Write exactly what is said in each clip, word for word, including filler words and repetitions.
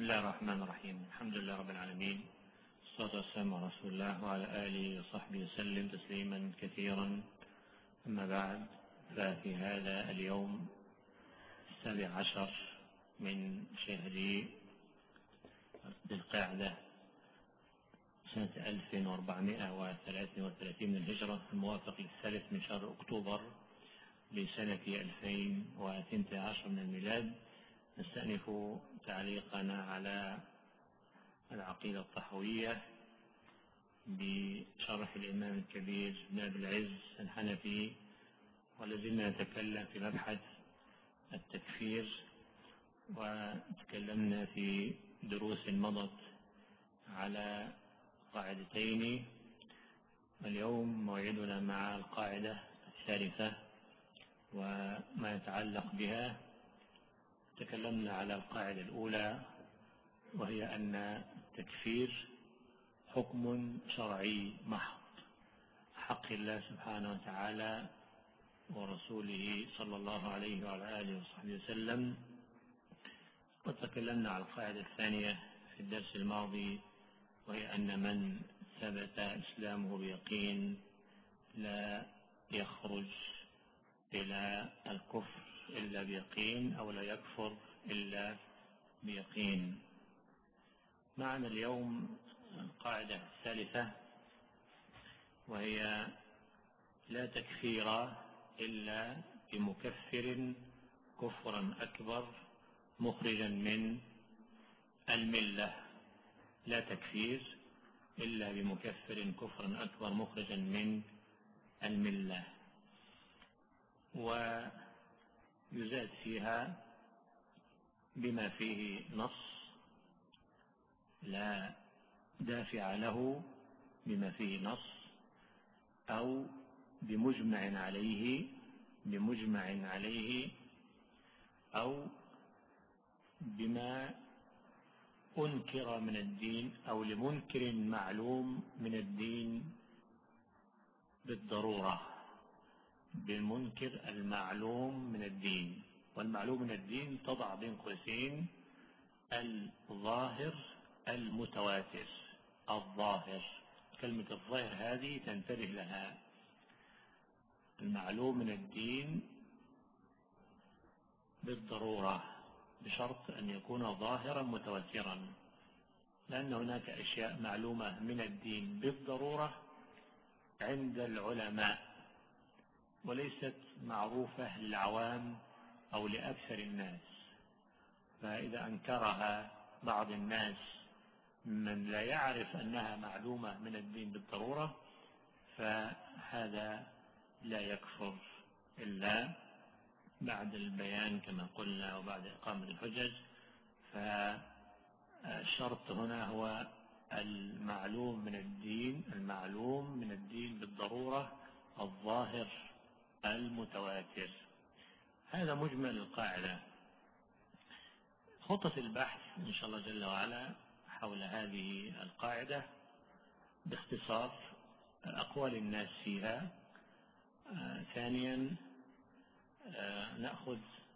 الله الرحمن الرحيم. الحمد لله رب العالمين، الصلاة والسلام على رسول الله وعلى آله وصحبه وسلم تسليما كثيرا. أما بعد، ففي هذا اليوم السابع عشر من شهر ذي القعدة سنة ألف وأربعمائة وثلاثة وثلاثين من الهجرة، الموافق للثالث من شهر أكتوبر لسنة ألفين واثني عشر من الميلاد، نستأنف تعليقنا على العقيدة الطحوية بشرح الإمام الكبير ابن أبي العز الحنفي، ولازلنا نتكلم في مبحث التكفير، وتكلمنا في دروس مضت على قاعدتين، واليوم موعدنا مع القاعدة الثالثة وما يتعلق بها. تكلمنا على القاعدة الأولى، وهي أن التكفير حكم شرعي محض، حق الله سبحانه وتعالى ورسوله صلى الله عليه وعلى آله وصحبه وسلم. وتكلمنا على القاعدة الثانية في الدرس الماضي، وهي أن من ثبت إسلامه بيقين لا يخرج إلى الكفر إلا بيقين، أو لا يكفر إلا بيقين. معنا اليوم القاعدة الثالثة، وهي لا تكفير إلا بمكفر كفرا أكبر مخرجا من الملة. لا تكفير إلا بمكفر كفرا أكبر مخرجا من الملة. ويزاد فيها بما فيه نص لا دافع له، بما فيه نص، أو بمجمع عليه بمجمع عليه أو بما أنكر من الدين، أو لمنكر معلوم من الدين بالضرورة، بالمنكر المعلوم من الدين. والمعلوم من الدين تضع بين قوسين الظاهر المتواتر. الظاهر، كلمة الظاهر هذه تنتبه لها. المعلوم من الدين بالضرورة، بشرط أن يكون ظاهرا متواترا، لأن هناك أشياء معلومة من الدين بالضرورة عند العلماء، وليست معروفة للعوام أو لأكثر الناس، فإذا أنكرها بعض الناس من لا يعرف أنها معلومة من الدين بالضرورة، فهذا لا يكفر إلا بعد البيان كما قلنا وبعد إقامة الحجج. فالشرط هنا هو المعلوم من الدين المعلوم من الدين بالضرورة، الظاهر المتواتر. هذا مجمل القاعدة. خطة البحث إن شاء الله جل وعلا حول هذه القاعدة باختصار أقوال الناس فيها. آه ثانيا آه نأخذ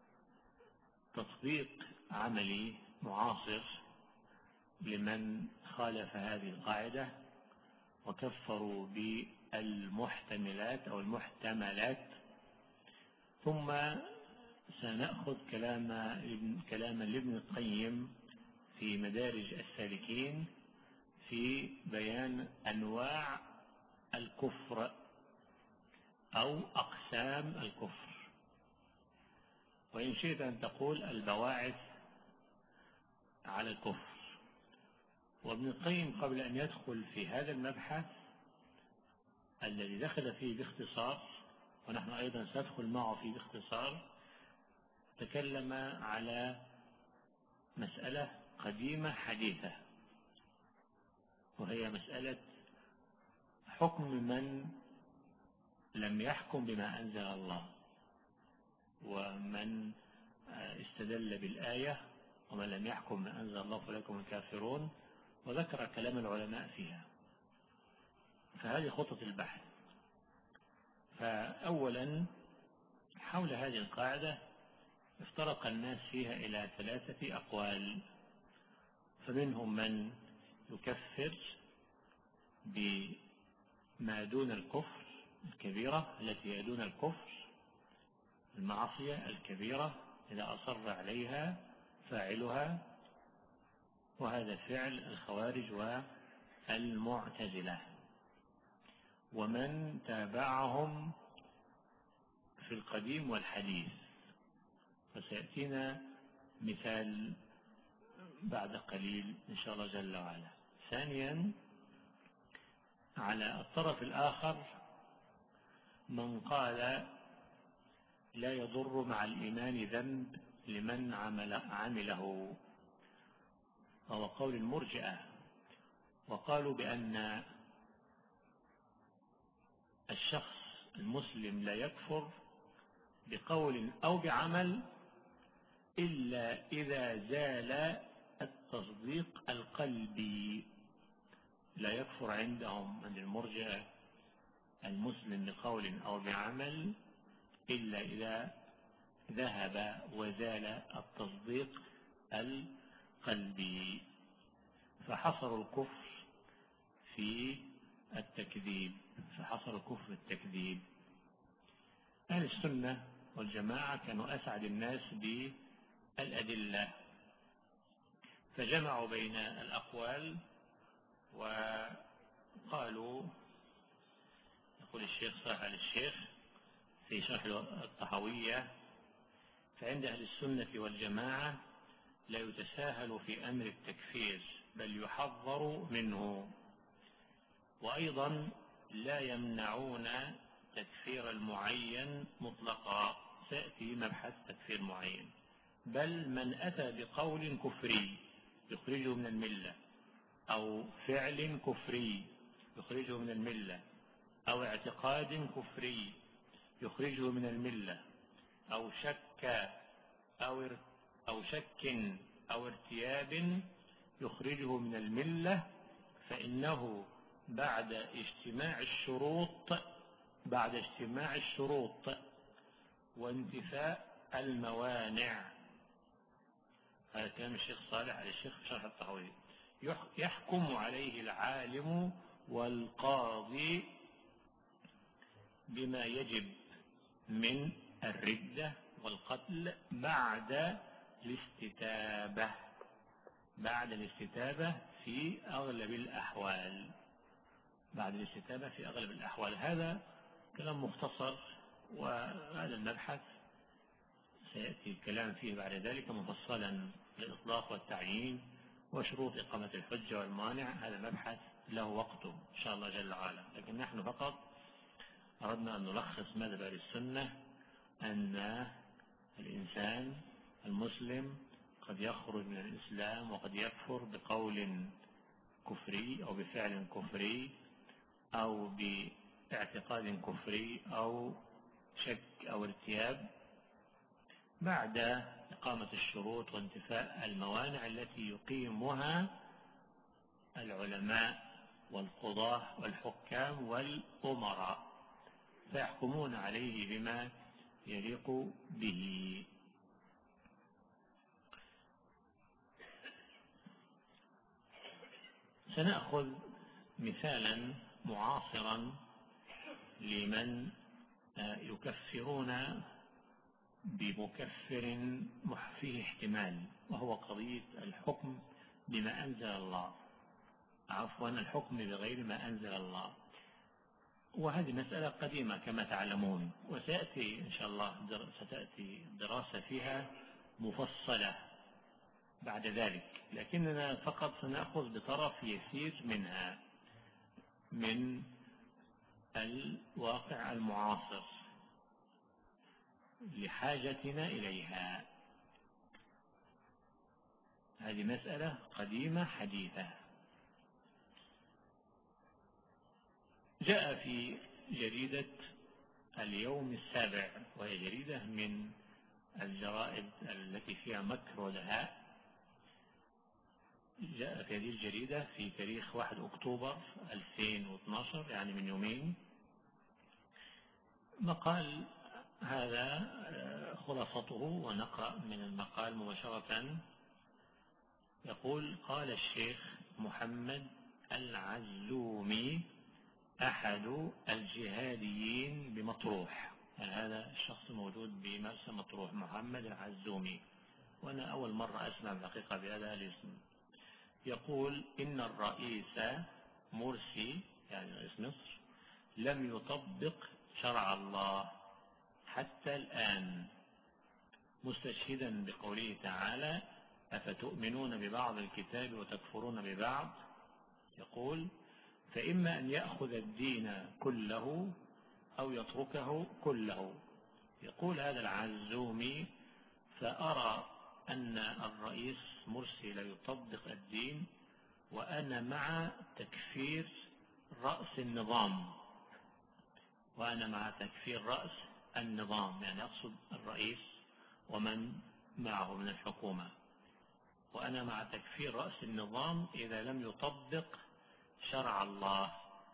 تطبيق عملي معاصر لمن خالف هذه القاعدة وكفروا بالمحتملات أو المحتملات. ثم سنأخذ كلام كلاما لابن القيم في مدارج السالكين في بيان أنواع الكفر أو أقسام الكفر، وإن شئت أن تقول البواعث على الكفر. وابن القيم قبل أن يدخل في هذا المبحث الذي دخل فيه باختصار، ونحن أيضا سندخل معه فيه باختصار، تكلم على مسألة قديمة حديثة، وهي مسألة حكم من لم يحكم بما أنزل الله، ومن استدل بالآية ومن لم يحكم بما أنزل الله فأولئك هم الكافرون، وذكر كلام العلماء فيها. فهذه خطة البحث. فأولا حول هذه القاعدة افترق الناس فيها إلى ثلاثة أقوال. فمنهم من يكفر بما دون الكفر، الكبيرة التي هي دون الكفر، المعصية الكبيرة إذا أصر عليها فاعلها، وهذا فعل الخوارج والمعتزلة. ومن تابعهم في القديم والحديث، فسيأتينا مثال بعد قليل إن شاء الله جل وعلا. ثانيا، على الطرف الآخر من قال لا يضر مع الإيمان ذنب لمن عمل عمله، وهو قول المرجئة. وقالوا بأن الشخص المسلم لا يكفر بقول أو بعمل إلا إذا زال التصديق القلبي. لا يكفر عندهم عند المرجئة المسلم بقول أو بعمل إلا إذا ذهب وزال التصديق القلبي، فحصروا الكفر في التكذيب فحصروا الكفر في التكذيب. أهل السنة والجماعة كانوا أسعد الناس بالأدلة، فجمعوا بين الأقوال وقالوا، يقول الشيخ صالح آل الشيخ في شرح الطحاوية: فعند أهل السنة والجماعة لا يتساهل في أمر التكفير بل يحذر منه، وأيضا لا يمنعون تكفير المعين مطلقا. سيأتي مبحث تكفير معين، بل من أتى بقول كفري يخرجه من الملة، أو فعل كفري يخرجه من الملة، أو اعتقاد كفري يخرجه من الملة، أو شك أو أو شك أو ارتياب يخرجه من الملة، فإنه بعد اجتماع الشروط بعد اجتماع الشروط وانتفاء الموانع. هذا كلام الشيخ صالح آل الشيخ في شرح الطحاوية: يحكم عليه العالم والقاضي بما يجب من الردة والقتل بعد الاستتابة بعد الاستتابة في أغلب الأحوال بعد الاستتابة في أغلب الأحوال. هذا كلام مختصر، وهذا المبحث سيأتي الكلام فيه بعد ذلك مفصلا للإطلاق والتعيين وشروط إقامة الحجة والمانع. هذا مبحث له وقته إن شاء الله جل وعلا، لكن نحن فقط أردنا أن نلخص مذهب أهل السنة أن الإنسان المسلم قد يخرج من الإسلام وقد يكفر بقول كفري أو بفعل كفري أو باعتقاد كفري أو شك أو ارتياب بعد إقامة الشروط وانتفاء الموانع التي يقيمها العلماء والقضاة والحكام والأمراء، فيحكمون عليه بما يليق به. سنأخذ مثالا معاصرا لمن يكفرون بمكفر فيه احتمال، وهو قضية الحكم بما أنزل الله عفوا الحكم بغير ما أنزل الله. وهذه مسألة قديمة كما تعلمون، وسيأتي إن شاء الله ستأتي دراسة فيها مفصلة بعد ذلك، لكننا فقط سنأخذ بطرف يسير منها من الواقع المعاصر لحاجتنا إليها. هذه مسألة قديمة حديثة. جاء في جريدة اليوم السابع، وهي جريدة من الجرائد التي فيها مكر ودهاء، جاء في هذه الجريدة في تاريخ واحد أكتوبر ألفين واثني عشر، يعني من يومين، مقال. هذا خلاصته، ونقرأ من المقال مباشرة. يقول: قال الشيخ محمد العزومي أحد الجهاديين بمطروح. يعني هذا الشخص موجود بمرسى مطروح، محمد العزومي، وأنا أول مرة أسمع الحقيقة بهذا الاسم. يقول: إن الرئيس مرسي، يعني رئيس مصر، لم يطبق شرع الله حتى الآن، مستشهدا بقوله تعالى: أفتؤمنون ببعض الكتاب وتكفرون ببعض. يقول: فإما أن يأخذ الدين كله أو يتركه كله. يقول هذا العزومي: فأرى أن الرئيس مرسي لا يطبق الدين، وأنا مع تكفير رأس النظام، وأنا مع تكفير رأس النظام، يعني أقصد الرئيس ومن معه من الحكومة، وأنا مع تكفير رأس النظام إذا لم يطبق شرع الله.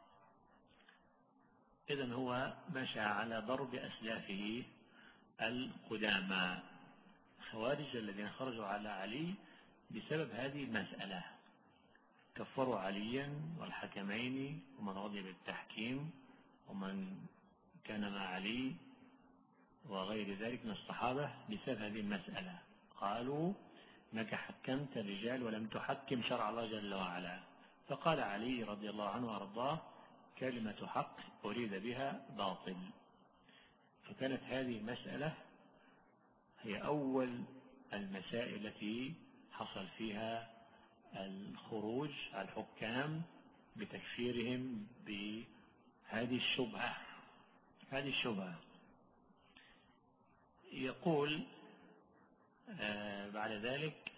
إذن هو مشى على ضرب أسلافه القدامى، الخوارج الذين خرجوا على علي بسبب هذه المسألة، كفروا عليا والحكمين ومن رضي بالتحكيم ومن كان مع علي وغير ذلك من الصحابة بسبب هذه المسألة. قالوا: انك حكمت الرجال ولم تحكم شرع الله جل وعلا. فقال علي رضي الله عنه وارضاه: كلمة حق أريد بها باطل. فكانت هذه المسألة هي أول المسائل التي حصل فيها الخروج على الحكام بتكفيرهم بهذه الشبهة هذه الشبهة يقول آه بعد ذلك،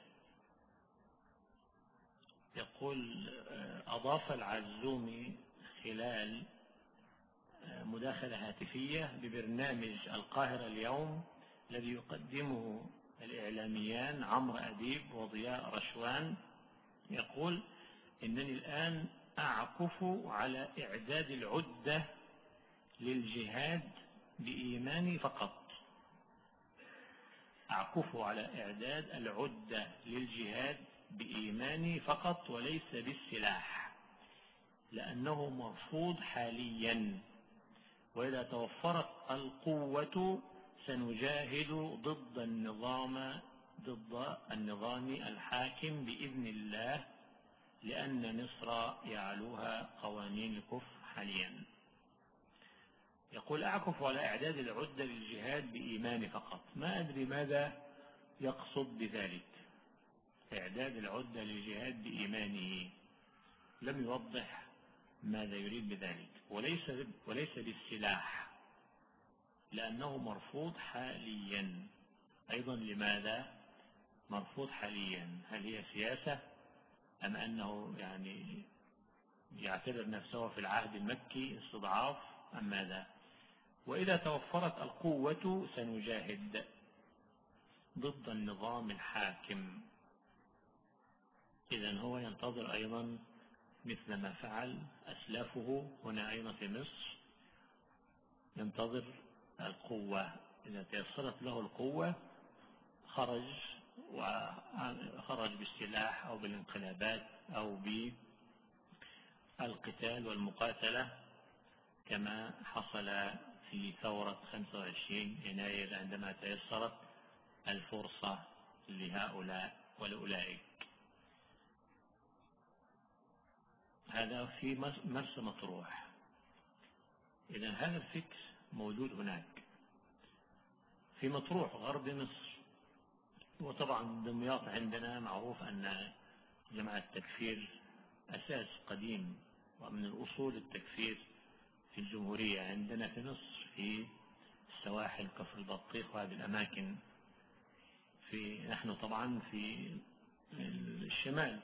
يقول آه أضاف العزومي خلال آه مداخلة هاتفية ببرنامج القاهرة اليوم الذي يقدمه الإعلاميان عمرو أديب وضياء رشوان، يقول: إنني الآن أعكف على إعداد العدة للجهاد بإيماني فقط. أعكف على إعداد العدة للجهاد بإيماني فقط وليس بالسلاح، لأنه مرفوض حاليا، وإذا توفرت القوة سنجاهد ضد النظام ضد النظام الحاكم بإذن الله، لأن مصر يعلوها قوانين الكفر حاليا. يقول: أعكف على إعداد العدة للجهاد بإيمان فقط. ما أدري ماذا يقصد بذلك، إعداد العدة للجهاد بإيمانه، لم يوضح ماذا يريد بذلك. وليس وليس بالسلاح، لأنه مرفوض حاليا. أيضا لماذا مرفوض حاليا؟ هل هي سياسة أم أنه يعني يعتبر نفسه في العهد المكي استضعاف أم ماذا؟ وإذا توفرت القوة سنجاهد ضد النظام الحاكم. إذن هو ينتظر أيضا مثل ما فعل أسلافه هنا أيضا في مصر، ينتظر القوة. إذا تيسرت له القوة خرج، وخرج بالسلاح أو بالانقلابات أو بالقتال والمقاتلة، كما حصل في ثورة خمسة وعشرين يناير عندما تيسرت الفرصة لهؤلاء ولأولئك. هذا في مرسى مطروح. إذن هذا الفكر موجود هناك في مطروح غرب مصر. وطبعا دمياط عندنا معروف أن جماعة التكفير أساس قديم ومن الأصول التكفير في الجمهورية عندنا في مصر، في السواحل كفر البطيخ وهذه الأماكن. في نحن طبعا في الشمال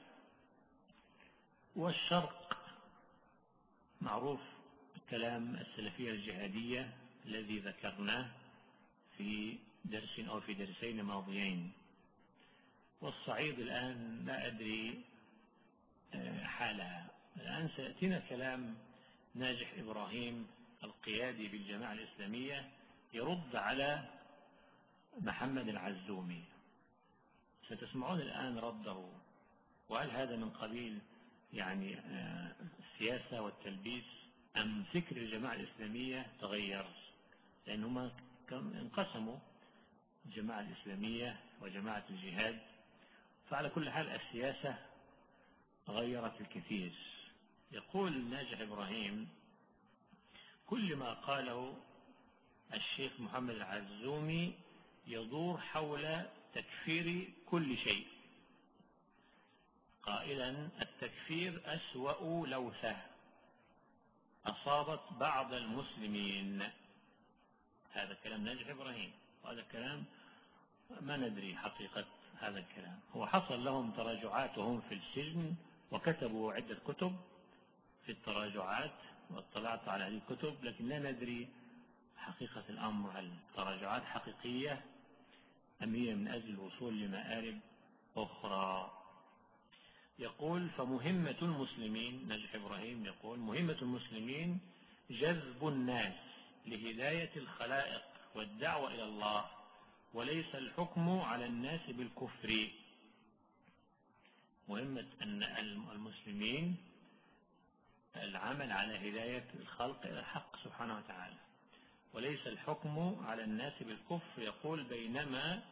والشرق معروف كلام السلفية الجهادية الذي ذكرناه في درس أو في درسين ماضيين. والصعيد الآن لا أدري حالها. الآن سيأتينا كلام ناجح إبراهيم القيادي بالجماعة الإسلامية يرد على محمد العزومي، ستسمعون الآن رده وهل هذا من قبيل يعني السياسة والتلبيس، أم فكر الجماعة الإسلامية تغير؟ لأنهما انقسموا، الجماعة الإسلامية وجماعة الجهاد. فعلى كل حال السياسة غيرت الكثير. يقول ناجح إبراهيم: كل ما قاله الشيخ محمد العزومي يدور حول تكفير كل شيء، قائلا: التكفير أسوأ لوثة أصابت بعض المسلمين. هذا كلام ناجح إبراهيم، وهذا كلام ما ندري حقيقة هذا الكلام. هو حصل لهم تراجعات وهم في السجن، وكتبوا عدة كتب في التراجعات، واطلعت على هذه الكتب، لكن لا ندري حقيقة الأمر، هل التراجعات حقيقية أم هي من أجل الوصول لمآرب أخرى. يقول: فمهمة المسلمين، ناجح إبراهيم يقول: مهمة المسلمين جذب الناس لهداية الخلائق والدعوة إلى الله، وليس الحكم على الناس بالكفر. مهمة أن المسلمين العمل على هداية الخلق إلى الحق سبحانه وتعالى، وليس الحكم على الناس بالكفر. يقول: بينما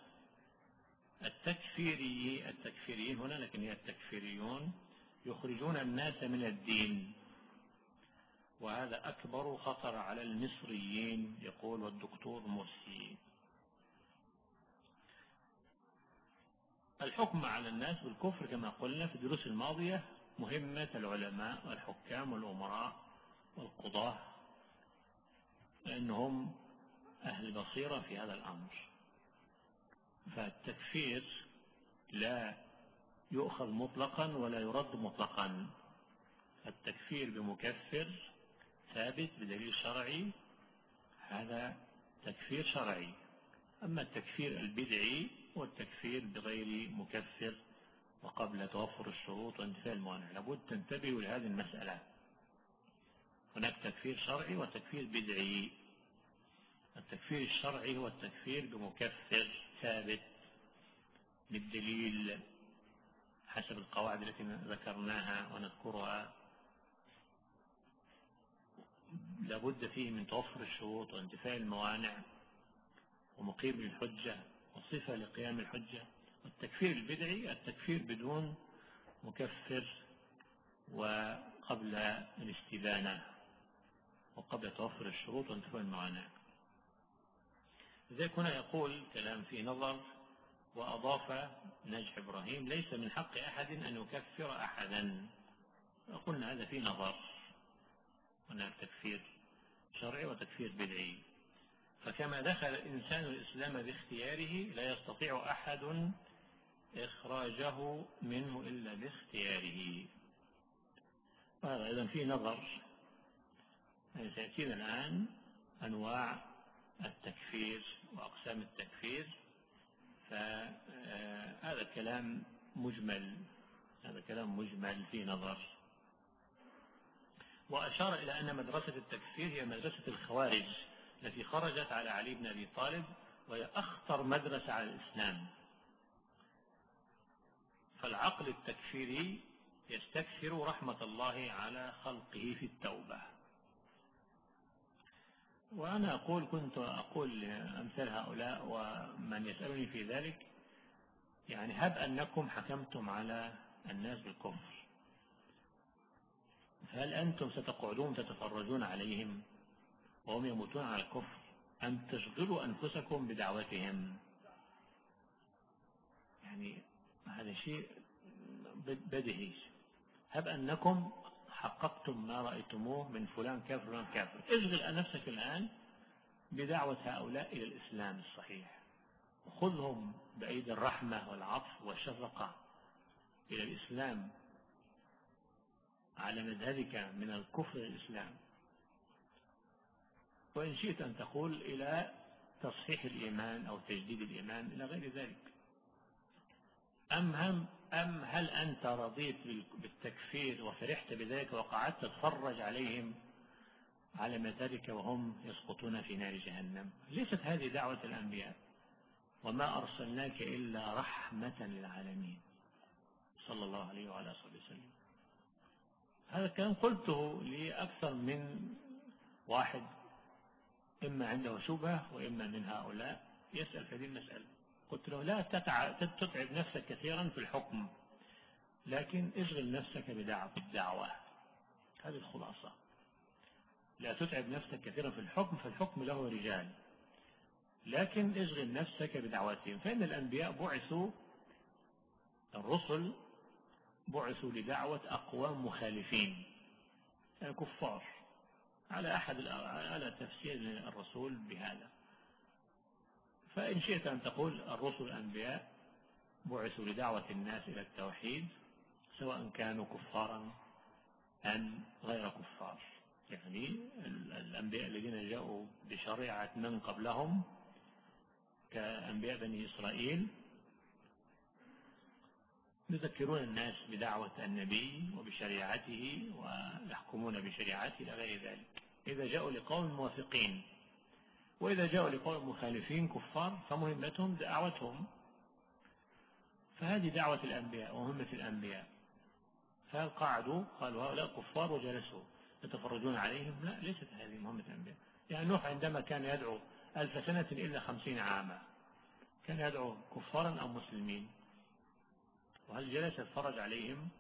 التكفيري التكفيريين هنا، لكن هي التكفيريون يخرجون الناس من الدين، وهذا أكبر خطر على المصريين. يقول والدكتور مرسي: الحكم على الناس بالكفر كما قلنا في الدروس الماضية مهمة العلماء والحكام والأمراء والقضاة، لأنهم أهل بصيرة في هذا الأمر. فالتكفير لا يؤخذ مطلقا ولا يرد مطلقا. التكفير بمكفر ثابت بدليل شرعي، هذا تكفير شرعي. أما التكفير البدعي والتكفير بغير مكفر وقبل توفر الشروط وانتفاء الموانع، لابد تنتبهوا لهذه المسألة. هناك تكفير شرعي وتكفير بدعي. التكفير الشرعي هو التكفير بمكفر ثابت بالدليل حسب القواعد التي ذكرناها ونذكرها، لابد فيه من توفر الشروط وانتفاء الموانع ومقيم الحجة وصفة لقيام الحجة. التكفير البدعي التكفير بدون مكفر وقبل الاستبانة وقبل توفر الشروط وانتفاء الموانع. لذلك هنا يقول كلام فيه نظر، وأضاف ناجح إبراهيم: ليس من حق أحد أن يكفر أحدا. قلنا هذا فيه نظر، هناك تكفير شرعي وتكفير بدعي. فكما دخل الإنسان الإسلام باختياره لا يستطيع أحد إخراجه منه إلا باختياره. وهذا أيضا فيه نظر. سيأتينا الآن أنواع التكفير وأقسام التكفير، فهذا كلام مجمل، هذا كلام مجمل فيه نظر. وأشار إلى أن مدرسة التكفير هي مدرسة الخوارج التي خرجت على علي بن أبي طالب، وهي أخطر مدرسة على الإسلام. فالعقل التكفيري يستكثر رحمة الله على خلقه في التوبة. وأنا أقول كنت أقول أمثال هؤلاء ومن يسألني في ذلك، يعني هب أنكم حكمتم على الناس بالكفر، هل أنتم ستقعدون تتفرجون عليهم وهم يموتون على الكفر، أم تشغلوا أنفسكم بدعوتهم؟ يعني هذا شيء بديهي. هب أنكم حققتم ما رأيتموه من فلان كافر فلان كافر، اشغل نفسك الآن بدعوة هؤلاء إلى الإسلام الصحيح، وخذهم بأيدي الرحمة والعطف والشفقة إلى الإسلام على مذهبك من الكفر الإسلام. وإن شئت أن تقول إلى تصحيح الإيمان أو تجديد الإيمان إلى غير ذلك. أم, هم أم هل أنت رضيت بالتكفير وفرحت بذلك وقعدت تتفرج عليهم على مذهبك وهم يسقطون في نار جهنم؟ ليست هذه دعوة الأنبياء. وما أرسلناك إلا رحمة للعالمين صلى الله عليه وعلى آله وسلم. هذا الكلام قلته لأكثر من واحد، إما عنده شبهة وإما من هؤلاء يسأل في هذه المسألة. قلت له لا تتعب نفسك كثيرا في الحكم، لكن اشغل نفسك بدعوة الدعوة. هذه الخلاصة. لا تتعب نفسك كثيرا في الحكم، فالحكم له رجال، لكن اشغل نفسك بدعوتهم. فإن الأنبياء بعثوا، الرسل بعثوا لدعوة أقوام مخالفين، يعني كفار، على أحد على تفسير الرسول بهذا. فإن شئت أن تقول الرسل الأنبياء بعثوا لدعوة الناس إلى التوحيد، سواء كانوا كفارا أم غير كفار. يعني الأنبياء الذين جاءوا بشريعة من قبلهم كأنبياء بني إسرائيل يذكرون الناس بدعوة النبي وبشريعته ويحكمون بشريعته إلى غير ذلك، إذا جاءوا لقوم موافقين. وإذا جاءوا لقوم مخالفين كفار فمهمتهم دعوتهم. فهذه دعوة الأنبياء ومهمة الأنبياء. فهل قعدوا قالوا هؤلاء كفار وجلسوا يتفرجون عليهم؟ لا، ليست هذه مهمة الأنبياء. يعني نوح عندما كان يدعو ألف سنة إلا خمسين عاما، كان يدعو كفارا أو مسلمين؟ وهل جلس يتفرج عليهم؟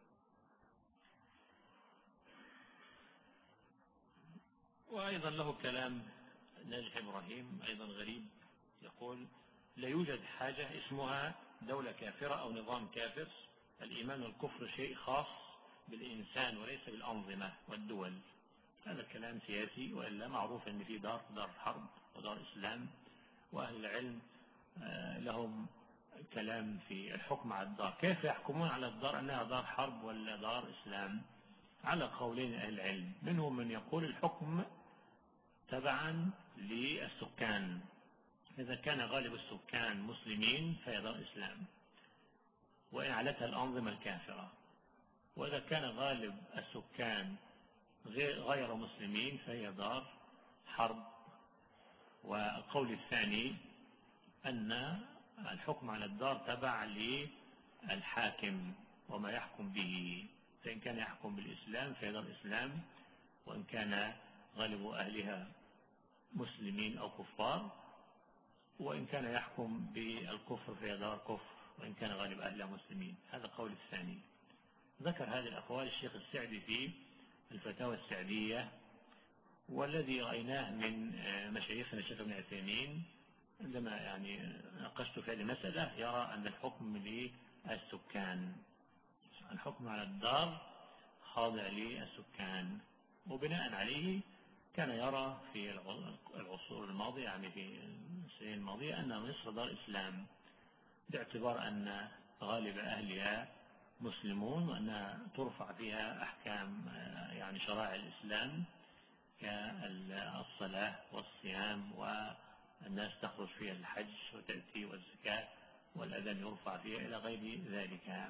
وأيضا له كلام ناجح إبراهيم أيضا غريب، يقول لا يوجد حاجة اسمها دولة كافرة أو نظام كافر، الإيمان والكفر شيء خاص بالإنسان وليس بالأنظمة والدول. هذا كلام سياسي، وإلا معروف أن في دار دار حرب ودار إسلام، وأهل العلم لهم كلام في الحكم على الدار. كيف يحكمون على الدار أنها دار حرب ولا دار إسلام؟ على قولين أهل العلم، منهم من يقول الحكم تبعا للسكان، إذا كان غالب السكان مسلمين فهي دار إسلام وإن علتها الأنظمة الكافرة، وإذا كان غالب السكان غير مسلمين فهي دار حرب. والقول الثاني أن الحكم على الدار تبع للحاكم وما يحكم به، فإن كان يحكم بالإسلام فهي دار إسلام، وإن كان غالب أهلها مسلمين أو كفار، وإن كان يحكم بالكفر فهي دار كفر، وإن كان غالب أهلها مسلمين. هذا القول الثاني. ذكر هذه الأقوال الشيخ السعدي في الفتاوى السعدية، والذي رأيناه من مشايخنا الشيخ ابن عثيمين عندما يعني ناقشت في هذه المسألة، يرى أن الحكم للسكان، الحكم على الدار خاضع للسكان، وبناء عليه كان يرى في العصور الماضية، يعني في السنين الماضية، أن مصر دار إسلام باعتبار أن غالب أهلها مسلمون، وأنها ترفع فيها أحكام يعني شرائع الإسلام كالصلاة والصيام، والناس تخرج فيها الحج وتأتي والزكاة والأذان يرفع فيها إلى غير ذلك.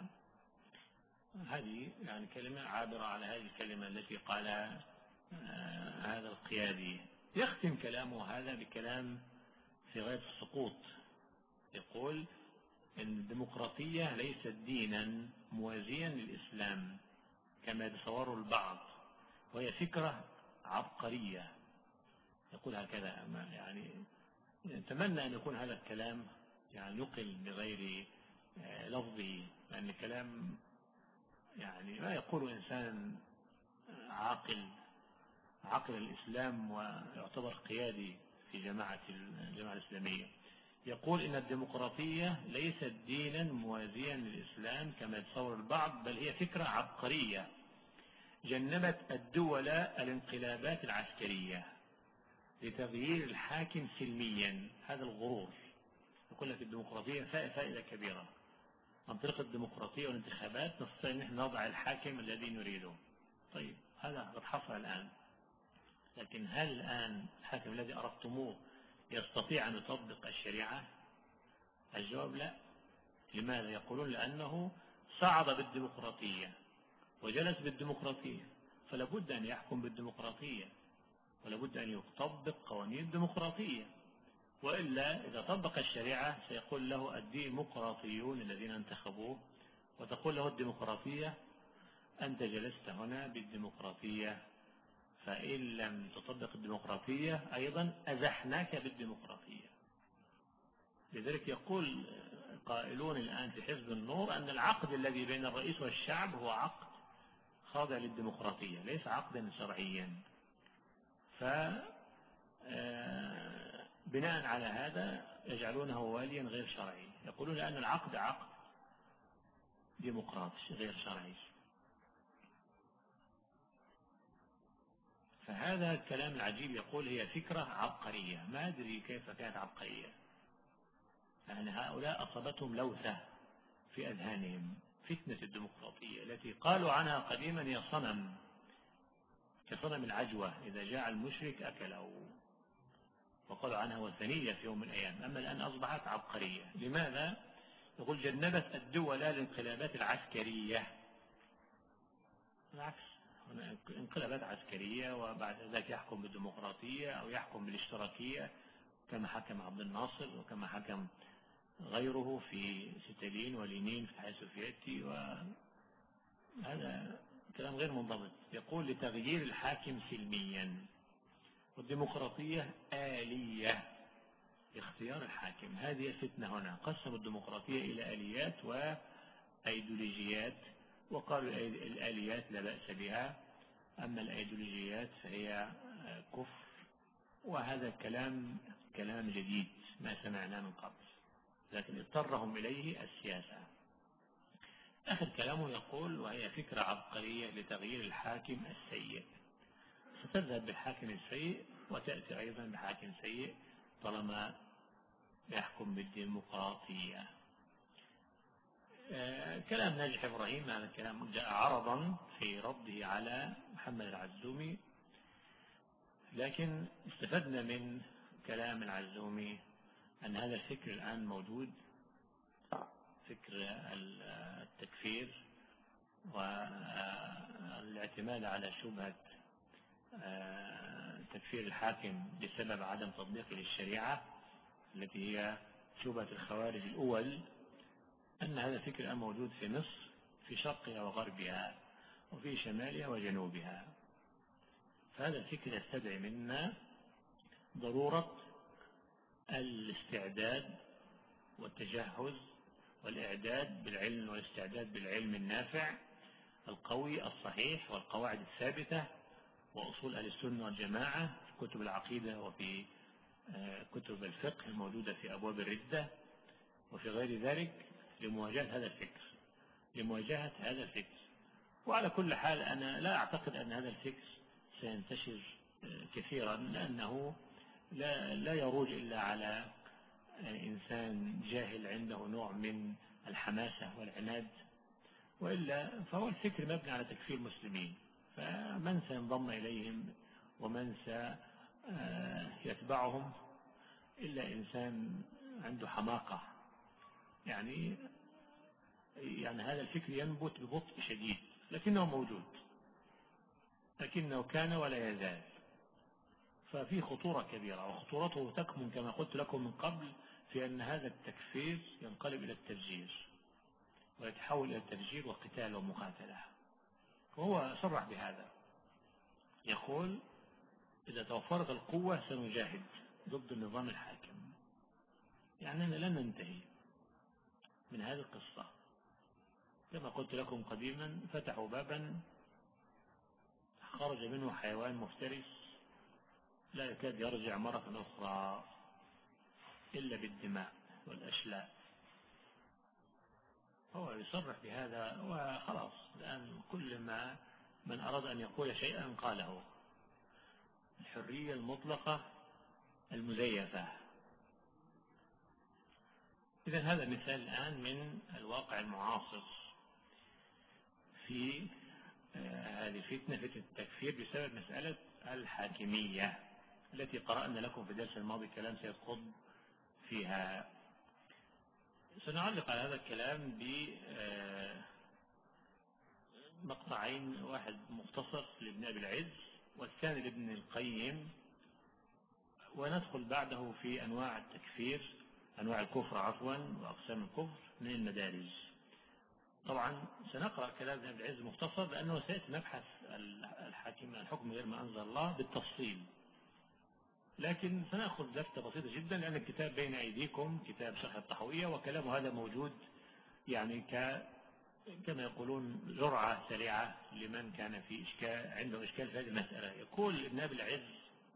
هذه يعني كلمة عابرة على هذه الكلمة التي قالها هذا القيادي. يختم كلامه هذا بكلام في غاية السقوط، يقول إن الديمقراطية ليست دينا موازيا للإسلام كما يتصوره البعض، وهي فكرة عبقرية. يقول هكذا، يعني نتمنى أن يكون هذا الكلام يعني يقل بغير لفظه، لأن الكلام يعني ما يقول إنسان عاقل عقل الإسلام ويعتبر قيادي في جماعة الجماعة الإسلامية. يقول إن الديمقراطية ليست دينا موازيا للإسلام كما يتصور البعض، بل هي فكرة عبقرية جنبت الدول الانقلابات العسكرية لتغيير الحاكم سلميا. هذا الغرور. يقول لك الديمقراطية فائدة كبيرة، عن طريق الديمقراطية والانتخابات نستطيع أن نحن نضع الحاكم الذي نريده. طيب هذا قد حصل الآن، لكن هل الآن الحاكم الذي أردتموه يستطيع أن يطبق الشريعة؟ الجواب لا. لماذا؟ يقولون لأنه صعد بالديمقراطية وجلس بالديمقراطية، فلا بد أن يحكم بالديمقراطية، ولا بد أن يطبق قوانين الديمقراطية، وإلا إذا طبق الشريعة سيقول له الديمقراطيون الذين انتخبوه وتقول له الديمقراطية، أنت جلست هنا بالديمقراطية، فإن لم تطبق الديمقراطية أيضا أزحناك بالديمقراطية. لذلك يقول قائلون الآن في حزب النور أن العقد الذي بين الرئيس والشعب هو عقد خاضع للديمقراطية، ليس عقدا شرعيا. فبناء على هذا يجعلونه واليا غير شرعي، يقولون أن العقد عقد ديمقراطي غير شرعي. فهذا الكلام العجيب، يقول هي فكرة عبقرية. ما أدري كيف كانت عبقرية، يعني هؤلاء أصابتهم لوثة في أذهانهم، فتنة الديمقراطية التي قالوا عنها قديما هي صنم، كصنم العجوة إذا جاء المشرك أكله، وقالوا عنها وثنية في يوم من الأيام. أما الآن أصبحت عبقرية. لماذا؟ يقول جنبت الدول الانقلابات العسكرية. بالعكس، انقلابات عسكرية وبعد ذلك يحكم بالديمقراطية أو يحكم بالاشتراكية كما حكم عبد الناصر وكما حكم غيره في ستالين ولينين في الاتحاد السوفيتي. وهذا كلام غير منضبط. يقول لتغيير الحاكم سلميا، والديمقراطية آلية لاختيار الحاكم. هذه الفتنة هنا، قسموا الديمقراطية إلى آليات وأيديولوجيات، وقالوا الآليات لا بأس بها، أما الأيديولوجيات فهي كفر. وهذا الكلام كلام جديد ما سمعناه من قبل، لكن اضطرهم إليه السياسة. آخر كلامه يقول وهي فكرة عبقرية لتغيير الحاكم السيء. ستذهب بالحاكم السيء وتأتي أيضا بحاكم سيء طالما يحكم بالديمقراطية. آه كلام ناجح إبراهيم، هذا الكلام جاء عرضا في رده على محمد العزومي، لكن استفدنا من كلام العزومي أن هذا الفكر الآن موجود، فكر التكفير والاعتماد على شبهة تكفير الحاكم بسبب عدم تطبيقه للشريعة التي هي شبهة الخوارج الأول. أن هذا الفكر الآن موجود في مصر، في شرقها وغربها وفي شمالها وجنوبها. فهذا الفكر يستدعي منا ضرورة الاستعداد والتجهز والإعداد بالعلم والاستعداد بالعلم النافع القوي الصحيح والقواعد الثابتة وأصول أهل السنة والجماعة في كتب العقيدة وفي كتب الفقه الموجودة في أبواب الردة وفي غير ذلك، لمواجهة هذا الفكر لمواجهة هذا الفكر. وعلى كل حال أنا لا أعتقد أن هذا الفكر سينتشر كثيرا، لأنه لا, لا يروج إلا على إنسان جاهل عنده نوع من الحماسة والعناد، وإلا فهو الفكر مبني على تكفير المسلمين. فمن سينضم إليهم ومن سيتبعهم إلا إنسان عنده حماقة. يعني يعني هذا الفكر ينبت ببطء شديد، لكنه موجود، لكنه كان ولا يزال. ففي خطورة كبيرة، وخطورته تكمن كما قلت لكم من قبل في أن هذا التكفير ينقلب إلى التفجير ويتحول إلى التفجير وقتال ومقاتلة. وهو صرح بهذا، يقول إذا توفرت القوة سنجاهد ضد النظام الحاكم. يعني أننا لن ننتهي من هذه القصة. كما قلت لكم قديما، فتحوا بابا خرج منه حيوان مفترس لا يكاد يرجع مرة أخرى إلا بالدماء والأشلاء. هو يصرح بهذا وخلاص. الآن كل ما من أراد أن يقول شيئا قاله. الحرية المطلقة المزيفة. إذن هذا مثال الآن من الواقع المعاصر في هذه فتنة فتنة التكفير بسبب مسألة الحاكمية التي قرأنا لكم في الدرس الماضي كلام سيد قطب فيها. سنعلق على هذا الكلام بمقطعين، واحد مختصر لابن أبي العز والثاني لابن القيم، وندخل بعده في أنواع التكفير، أنواع الكفر عفوا وأقسام الكفر من المدارج. طبعا سنقرأ كلام ابن العز مختصر لأنه سيأتي مبحث الحاكم الحكم غير ما أنزل الله بالتفصيل، لكن سنأخذ لفتة بسيطة جدا لأن الكتاب بين أيديكم، كتاب شرح الطحوية، وكلام هذا موجود يعني ك كما يقولون جرعة سريعة لمن كان في إشكال عنده إشكال في هذه المسألة. يقول ابن أبي العز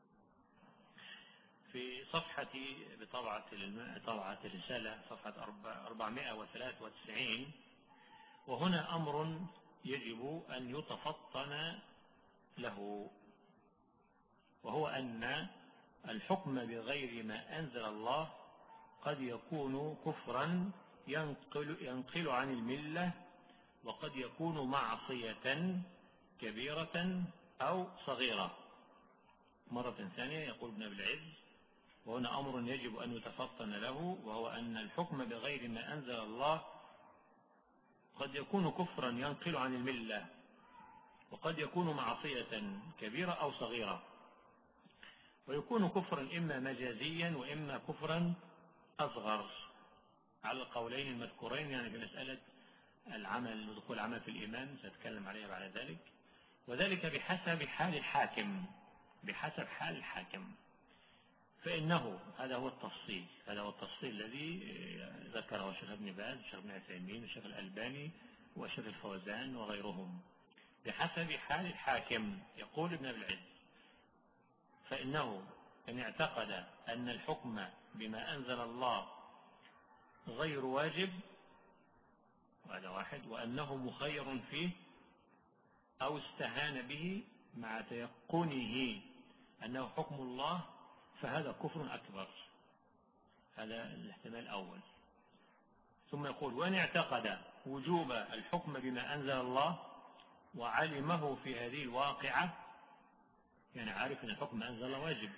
في صفحة بطبعة طبعة الرسالة صفحة أربعمائة وثلاثة وتسعين: وهنا أمر يجب أن يتفطن له، وهو أن الحكم بغير ما أنزل الله قد يكون كفرا ينقل, ينقل عن الملة، وقد يكون معصية كبيرة أو صغيرة. مرة ثانية يقول ابن أبي العز: وهنا أمر يجب أن يتفطن له، وهو أن الحكم بغير ما أنزل الله قد يكون كفرا ينقل عن الملة، وقد يكون معصية كبيرة أو صغيرة، ويكون كفرا إما مجازيا وإما كفرا أصغر، على القولين المذكورين يعني في مسألة العمل ودخول العمل في الإيمان سأتكلم عليها بعد ذلك. وذلك بحسب حال الحاكم، بحسب حال الحاكم. فإنه هذا هو التفصيل، هذا هو التفصيل الذي ذكره الشيخ ابن باز والشيخ ابن عثيمين والشيخ الألباني والشيخ الفوزان وغيرهم. بحسب حال الحاكم. يقول ابن أبي العز: فإنه إن اعتقد أن الحكم بما أنزل الله غير واجب، وهذا واحد، وأنه مخير فيه، أو استهان به مع تيقنه أنه حكم الله، فهذا كفر أكبر. هذا الاحتمال الأول. ثم يقول: وإن اعتقد وجوب الحكم بما أنزل الله وعلمه في هذه الواقعة، يعني عارف أن الحكم أنزل الله واجب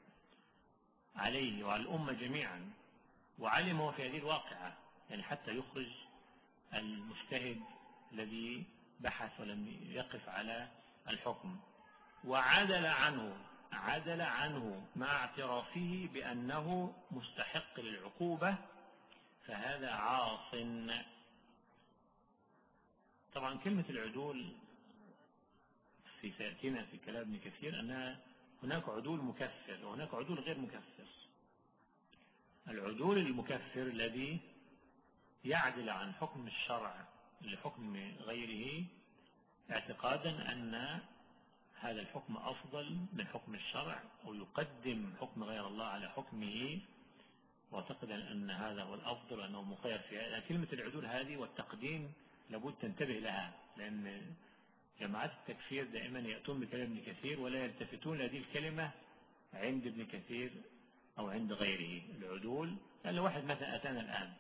عليه وعلى الأمة جميعا، وعلمه في هذه الواقعة، يعني حتى يخرج المجتهد الذي بحث ولم يقف على الحكم، وعدل عنه عدل عنه مع اعترافه بأنه مستحق للعقوبة، فهذا عاص. طبعا كلمة العدول في سيأتينا في كلام ابن كثير أن هناك عدول مكفر وهناك عدول غير مكفر. العدول المكفر الذي يعدل عن حكم الشرع لحكم غيره اعتقادا أن هذا الحكم أفضل من حكم الشرع، أو يقدم حكم غير الله على حكمه واعتقد أن هذا هو الأفضل وأنه مخير فيها. كلمة العدول هذه والتقديم لابد تنتبه لها، لأن جماعات التكفير دائما يأتون بكلام ابن كثير ولا يلتفتون لهذه الكلمة عند ابن كثير أو عند غيره. العدول يعني لو واحد مثلا أتانا الآن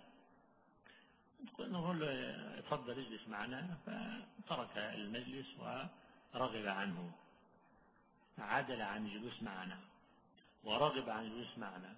نقول له اتفضل اجلس معنا، فترك المجلس ورغب عنه، عدل عن الجلوس معنا ورغب عن الجلوس معنا.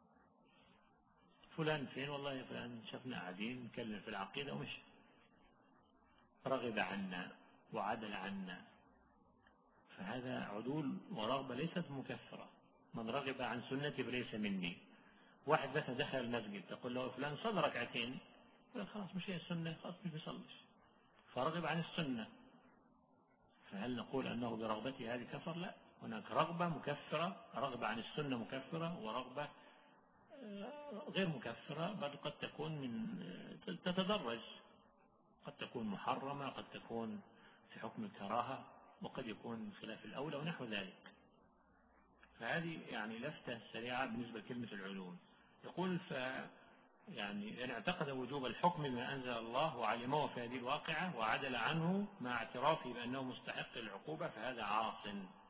فلان فين؟ والله يا فلان شفنا قاعدين نتكلم في العقيدة ومشي. رغب عنا وعدل عنا، فهذا عدول ورغبة ليست مكفرة. من رغب عن سنتي فليس مني. واحد مثلا دخل المسجد تقول له فلان صلى ركعتين، يقول خلاص مش هي السنة، خلاص مش بيصلش، فرغب عن السنة. فهل نقول أنه برغبته هذه كفر؟ لا، هناك رغبة مكفرة، رغبة عن السنة مكفرة، ورغبة غير مكفرة بل قد تكون من تتدرج، قد تكون محرمة، قد تكون في حكم الكراهة، وقد يكون خلاف الأولى ونحو ذلك. فهذه يعني لفتة سريعة بالنسبة لكلمة العلوم. يقول: ف يعني إن اعتقد وجوب الحكم بما أنزل الله وعلمه في هذه الواقعة وعدل عنه مع اعترافه بأنه مستحق للعقوبة، فهذا عاص،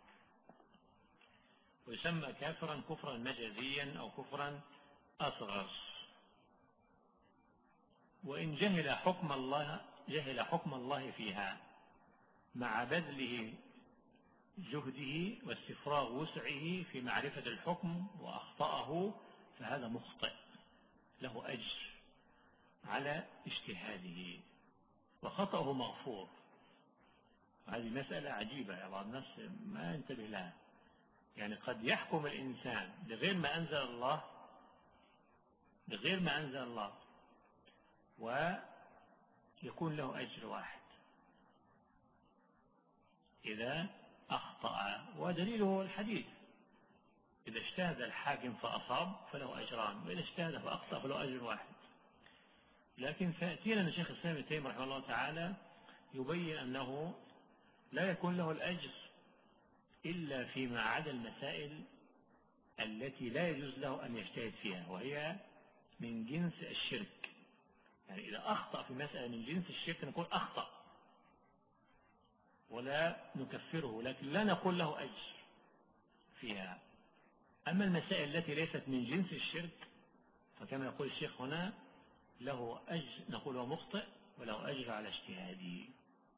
ويسمى كافرا كفرا مجازيا أو كفرا أصغر. وإن جهل حكم الله جهل حكم الله فيها مع بذله جهده واستفراغ وسعه في معرفة الحكم وأخطأه، فهذا مخطئ له أجر على اجتهاده وخطأه مغفور. هذه مسألة عجيبة، بعض الناس ما ينتبه لها. يعني قد يحكم الإنسان بغير ما أنزل الله بغير ما أنزل الله يكون له أجر واحد إذا أخطأ، ودليله الحديث: إذا اجتهد الحاكم فأصاب فله أجران، وإذا اجتهد فأخطأ فله أجر واحد. لكن سيأتينا أن شيخ الإسلام ابن تيمية رحمه الله تعالى يبين أنه لا يكون له الأجر إلا فيما عدا المسائل التي لا يجوز له أن يجتهد فيها، وهي من جنس الشرك. يعني إذا أخطأ في مسألة من جنس الشرك نقول أخطأ ولا نكفره، لكن لا نقول له أجر فيها. أما المسائل التي ليست من جنس الشرك فكما يقول الشيخ هنا له أجر، نقول هو مخطئ وله أجر على اجتهاده.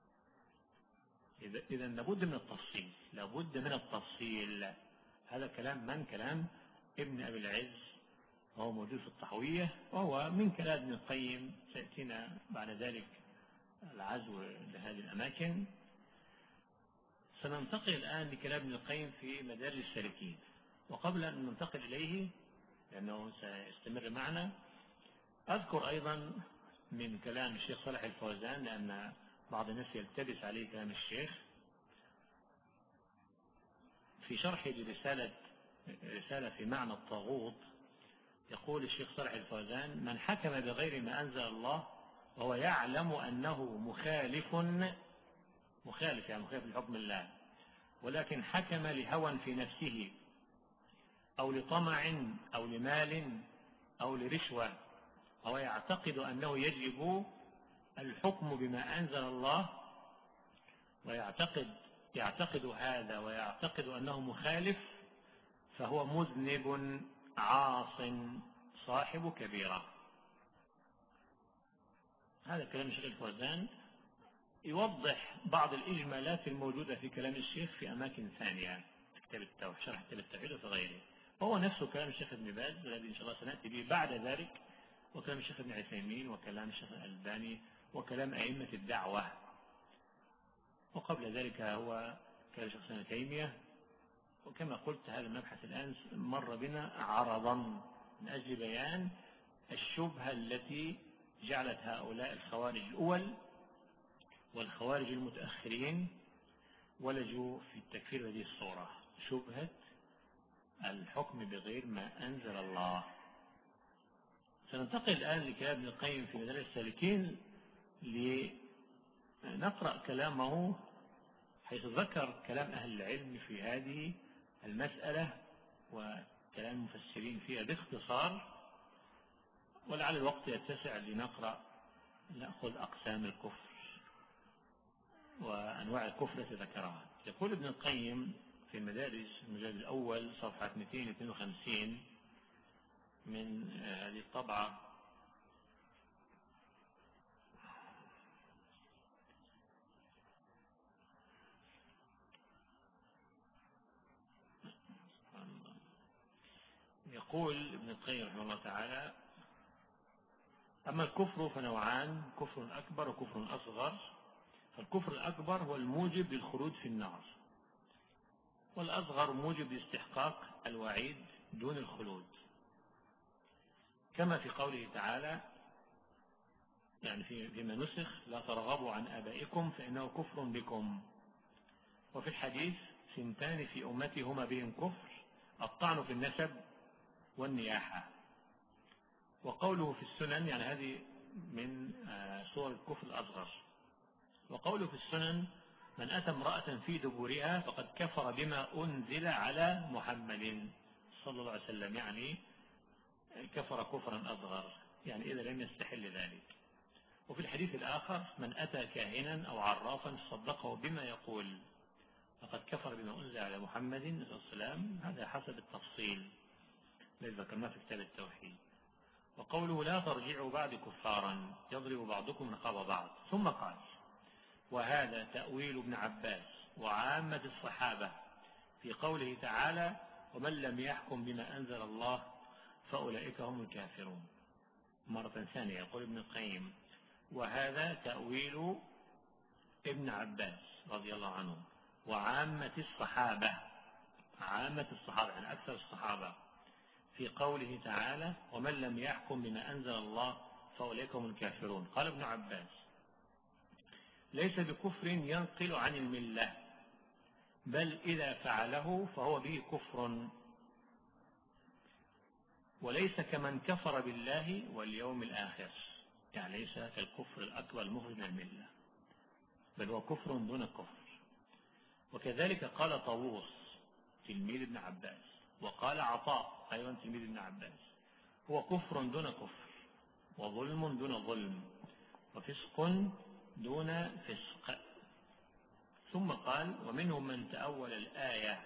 إذا لابد من التفصيل، لابد من التفصيل. هذا كلام من؟ كلام ابن أبي العز، وهو موجود في الطحوية، وهو من كلام ابن القيم. سيأتينا بعد ذلك العزو لهذه الأماكن. سننتقل الآن لكلام ابن القيم في مدارج السالكين. وقبل أن ننتقل إليه لأنه سيستمر معنا، أذكر أيضا من كلام الشيخ صالح الفوزان، لأن بعض الناس يلتبس عليه كلام الشيخ في شرح لرسالة رسالة في معنى الطاغوت. يقول الشيخ صالح الفوزان: من حكم بغير ما أنزل الله وهو يعلم أنه مخالف مخالف يعني مخالف لحكم الله، ولكن حكم لهوى في نفسه أو لطمع أو لمال أو لرشوة، أو يعتقد أنه يجب الحكم بما أنزل الله، ويعتقد يعتقد هذا ويعتقد أنه مخالف، فهو مذنب عاص صاحب كبيرة. هذا كلام الشيخ الفوزان يوضح بعض الإجمالات الموجودة في كلام الشيخ في أماكن ثانية، كتاب التوحيد، شرح كتاب التوحيد وفي غيره. وهو نفسه كلام الشيخ ابن باز الذي إن شاء الله سنأتي به بعد ذلك، وكلام الشيخ ابن عثيمين، وكلام الشيخ الألباني، وكلام أئمة الدعوة. وقبل ذلك هو كلام الشيخ ابن تيمية. وكما قلت هذا المبحث الآن مر بنا عرضا من أجل بيان الشبهة التي جعلت هؤلاء الخوارج الأول والخوارج المتأخرين ولجوا في التكفير بهذه الصورة، شبهة الحكم بغير ما أنزل الله. سننتقل الآن لكلام ابن القيم في مدارج السالكين لنقرأ كلامه، حيث ذكر كلام أهل العلم في هذه المسألة وكلام المفسرين فيها باختصار، ولعل الوقت يتسع لنقرأ نأخذ أقسام الكفر وأنواع الكفر التي ذكرها. يقول ابن القيم في المدارج المجلد الأول صفحة مئتين واثنين وخمسين من هذه الطبعة: يقول ابن القيم رحمه الله تعالى: أما الكفر فنوعان، كفر أكبر وكفر أصغر. فالكفر الأكبر هو الموجب للخلود في النار، والأصغر موجب لاستحقاق الوعيد دون الخلود، كما في قوله تعالى يعني فيما نسخ: لا ترغبوا عن آبائكم فإنه كفر بكم. وفي الحديث: سنتان في أمتي هما بهم كفر، الطعن في النسب والنياحة. وقوله في السنن يعني هذه من صور الكفر الأصغر. وقوله في السنن: من أتى امرأة في دبورها فقد كفر بما أنزل على محمد صلى الله عليه وسلم، يعني كفر كفرا أصغر، يعني إذا لم يستحل ذلك. وفي الحديث الآخر: من أتى كاهنا أو عرافا صدقه بما يقول فقد كفر بما أنزل على محمد صلى الله عليه وسلم. هذا حسب التفصيل الذي ذكرناه في كتاب التوحيد. وقوله: لا ترجعوا بعد كفارا يضرب بعضكم رقاب بعض. ثم قال: وهذا تأويل ابن عباس وعامة الصحابة في قوله تعالى: ومن لم يحكم بما أنزل الله فأولئك هم الكافرون. مرة ثانية يقول ابن القيم: وهذا تأويل ابن عباس رضي الله عنه وعامة الصحابة، عامة الصحابة يعني أكثر الصحابة، في قوله تعالى: ومن لم يحكم بما أنزل الله فأولئك هم الكافرون. قال ابن عباس: ليس بكفر ينقل عن الملة، بل إذا فعله فهو به كفر، وليس كمن كفر بالله واليوم الآخر، يعني ليس كالكفر الأكبر المخرج من الملة، بل هو كفر دون كفر. وكذلك قال طاووس تلميذ ابن عباس، وقال عطاء أيضا تلميذ ابن عباس: هو كفر دون كفر، وظلم دون ظلم، وفسق دون فسق. ثم قال: ومنهم من تأول الآية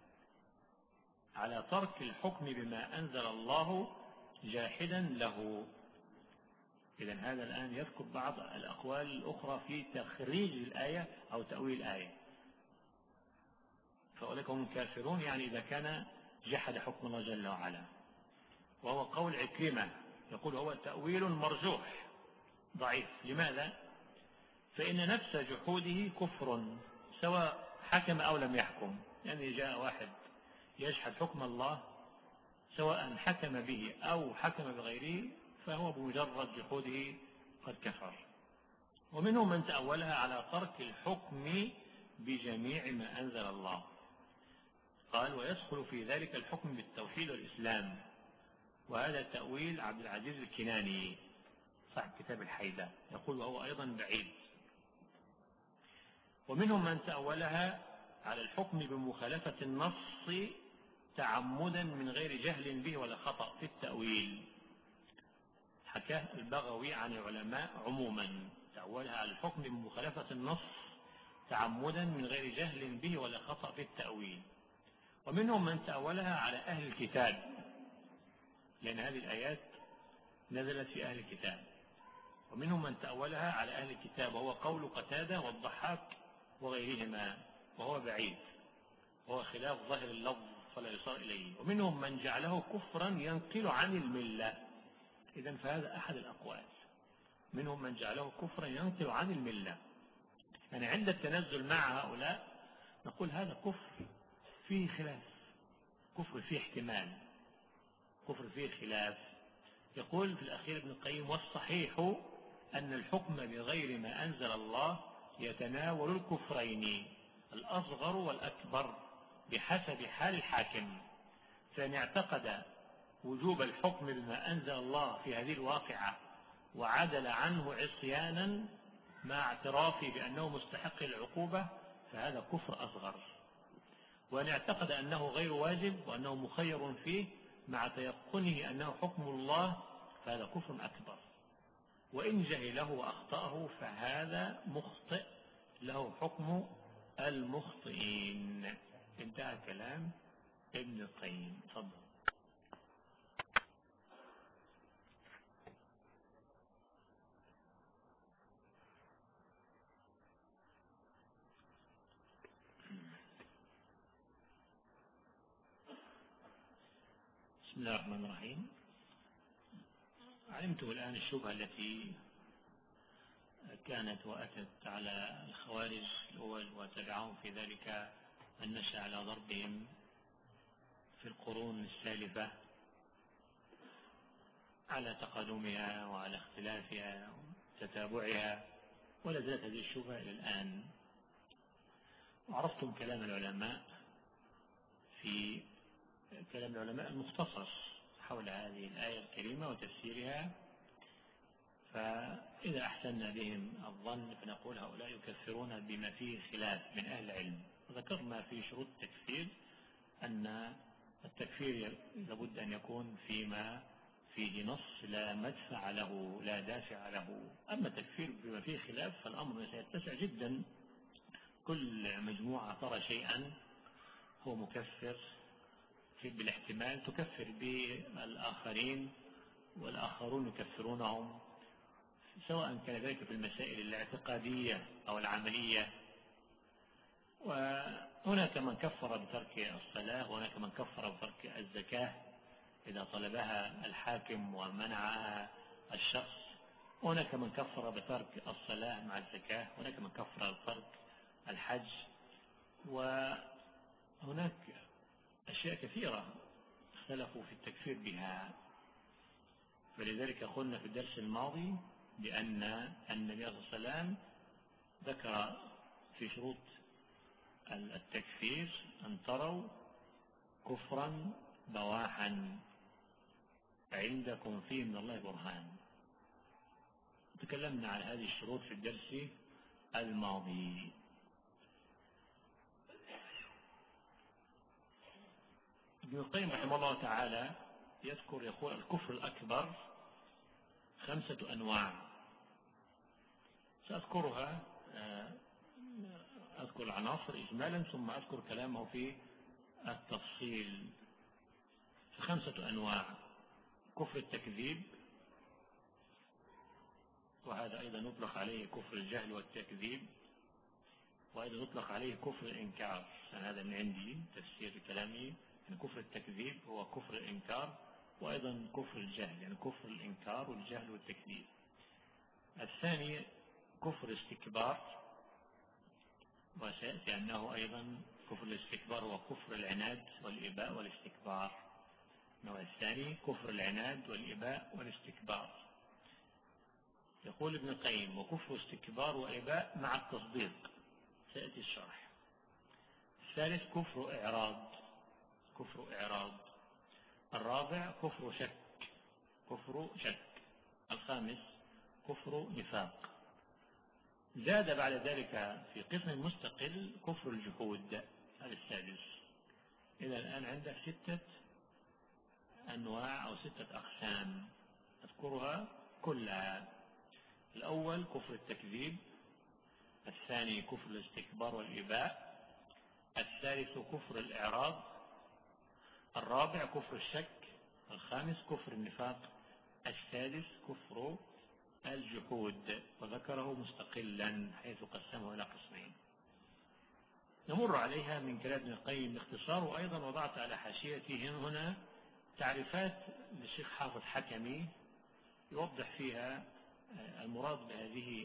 على ترك الحكم بما أنزل الله جاحدا له. إذن هذا الآن يذكر بعض الأقوال الأخرى في تخريج الآية أو تأويل الآية. فأولئك هم كافرون، يعني إذا كان جحد حكم الله جل وعلا. وهو قول عكرمة، يقول هو تأويل مرجوح ضعيف. لماذا؟ فإن نفس جحوده كفر سواء حكم أو لم يحكم. يعني جاء واحد يجحد حكم الله سواء حكم به أو حكم بغيره، فهو بمجرد جحوده قد كفر. ومنهم من تأولها على ترك الحكم بجميع ما أنزل الله، قال: ويدخل في ذلك الحكم بالتوحيد والإسلام. وهذا تأويل عبد العزيز الكناني صاحب كتاب الحيدة، يقول وهو أيضا بعيد. ومنهم من تأولها على الحكم بمخالفة النص تعمدا من غير جهل به ولا خطأ في التأويل. حكاه البغوي عن العلماء عموما، تأولها على الحكم بمخالفة النص تعمدا من غير جهل به ولا خطأ في التأويل. ومنهم من تأولها على أهل الكتاب، لأن هذه الآيات نزلت في أهل الكتاب. ومنهم من تأولها على أهل الكتاب، وهو قول قتادة والضحاك وغيرهما، وهو بعيد، وهو خلاف ظاهر اللفظ فلا يصار إليه. ومنهم من جعله كفرا ينقل عن الملة. إذن فهذا أحد الأقوال. منهم من جعله كفرا ينقل عن الملة، يعني عند التنزل مع هؤلاء نقول هذا كفر فيه خلاف، كفر فيه احتمال، كفر فيه خلاف. يقول في الأخير ابن القيم: والصحيح أن الحكم بغير ما أنزل الله يتناول الكفرين الأصغر والأكبر بحسب حال الحاكم، فإن اعتقد وجوب الحكم بما أنزل الله في هذه الواقعة وعدل عنه عصيانا مع اعترافه بأنه مستحق العقوبة فهذا كفر أصغر. وأن اعتقد أنه غير واجب وأنه مخير فيه مع تيقنه أنه حكم الله فهذا كفر أكبر. وإن جهله وأخطأه فهذا مخطئ له حكم المخطئين. انتهى كلام ابن القيم. تفضل. بسم الله الرحمن الرحيم. علمتم الآن الشبهة التي كانت وأتت على الخوارج الأول وتبعهم في ذلك أن نشأ على ضربهم في القرون السالفة على تقادمها وعلى اختلافها وتتابعها، ولا زالت هذه الشبهة إلى الآن. وعرفتم كلام العلماء في كلام العلماء المختصر حول هذه الآية الكريمة وتفسيرها. فإذا أحسننا بهم الظن فنقول هؤلاء يكفرون بما فيه خلاف من أهل العلم. ذكرنا في شروط التكفير أن التكفير لابد أن يكون فيما فيه نص لا مدفع له لا دافع له. أما التكفير بما فيه خلاف فالأمر سيتسع جدا، كل مجموعة ترى شيئا هو مكفر بالاحتمال تكفر به الآخرين والآخرون يكفرونهم، سواء كان ذلك في المسائل الاعتقادية أو العملية. وهناك من كفر بترك الصلاة، وهناك من كفر بترك الزكاة إذا طلبها الحاكم ومنعها الشخص، وهناك من كفر بترك الصلاة مع الزكاة، وهناك من كفر بترك الحج، وهناك أشياء كثيرة اختلفوا في التكفير بها. فلذلك قلنا في الدرس الماضي بأن النبي صلى الله عليه وسلم ذكر في شروط التكفير أن تروا كفرا بواحا عندكم فيه من الله برهان. تكلمنا على هذه الشروط في الدرس الماضي. ابن القيم رحمه الله تعالى يذكر يقول الكفر الأكبر خمسة أنواع سأذكرها، أذكر العناصر إجمالا ثم أذكر كلامه في التفصيل. خمسة أنواع: كفر التكذيب، وهذا أيضا يطلق عليه كفر الجهل والتكذيب، وأيضا يطلق عليه كفر الإنكار. يعني هذا من عندي تفسير كلامي، يعني كفر التكذيب هو كفر الإنكار، وأيضا كفر الجهل يعني كفر الإنكار والجهل والتكذيب. الثاني كفر الاستكبار، وسيأتي أنه أيضا كفر الاستكبار هو كفر العناد والإباء والاستكبار. النوع الثاني كفر العناد والإباء والاستكبار. يقول ابن القيم: وكفر استكبار وإباء مع التصديق، سيأتي الشرح. الثالث كفر إعراض، كفر إعراض. الرابع كفر شك، كفر شك. الخامس كفر نفاق. زاد بعد ذلك في قسم مستقل كفر الجحود، هذا السادس. إلى الآن عندك ستة أنواع أو ستة أقسام أذكرها كلها. الأول كفر التكذيب، الثاني كفر الاستكبار والإباء، الثالث كفر الإعراض، الرابع كفر الشك، الخامس كفر النفاق، السادس كفر الجحود، وذكره مستقلا حيث قسمه إلى قسمين. نمر عليها من كلام ابن القيم باختصار، وأيضا وضعت على حاشيته هنا تعريفات للشيخ حافظ حكمي يوضح فيها المراد بهذه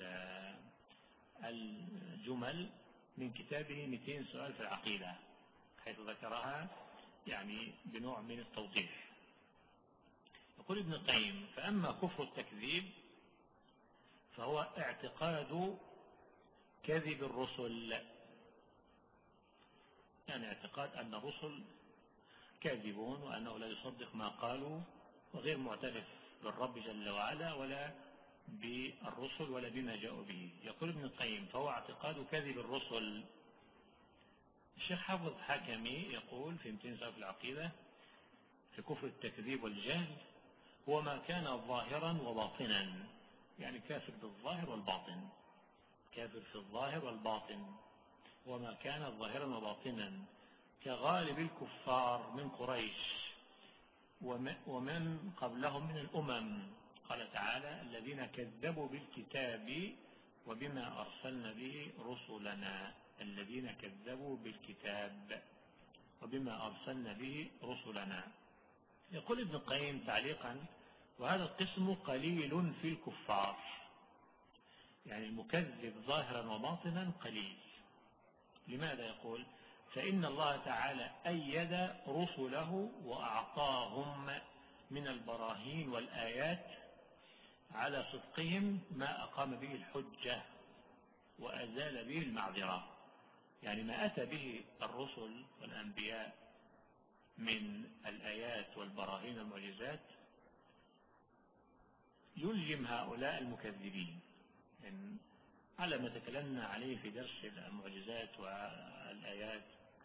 الجمل من كتابه مئتين سؤال في العقيدة، حيث ذكرها يعني بنوع من التوضيح. يقول ابن القيم: فأما كفر التكذيب فهو اعتقاد كذب الرسل، يعني اعتقاد أن الرسل كاذبون وأنه لا يصدق ما قالوا، وغير معترف بالرب جل وعلا ولا بالرسل ولا بما جاءوا به. يقول ابن القيم: فهو اعتقاد كذب الرسل. الشيخ حافظ حكمي يقول في مئتين سؤال في العقيدة في كفر التكذيب والجهل: هو ما كان ظاهرا وباطنا، يعني كافر بالظاهر والباطن، كافر في الظاهر والباطن، وما كان ظاهرا وباطنا كغالب الكفار من قريش ومن قبلهم من الأمم. قال تعالى: الذين كذبوا بالكتاب وبما أرسلنا به رسلنا، الذين كذبوا بالكتاب وبما أرسلنا به رسلنا. يقول ابن القيم تعليقا: وهذا القسم قليل في الكفار، يعني المكذب ظاهرا وباطنا قليل. لماذا؟ يقول: فإن الله تعالى أيد رسله وأعطاهم من البراهين والآيات على صدقهم ما أقام به الحجة وأزال به المعذرة. يعني ما أتى به الرسل والأنبياء من الآيات والبراهين والمعجزات يلجم هؤلاء المكذبين، يعني على ما تكلمنا عليه في درس المعجزات والآيات.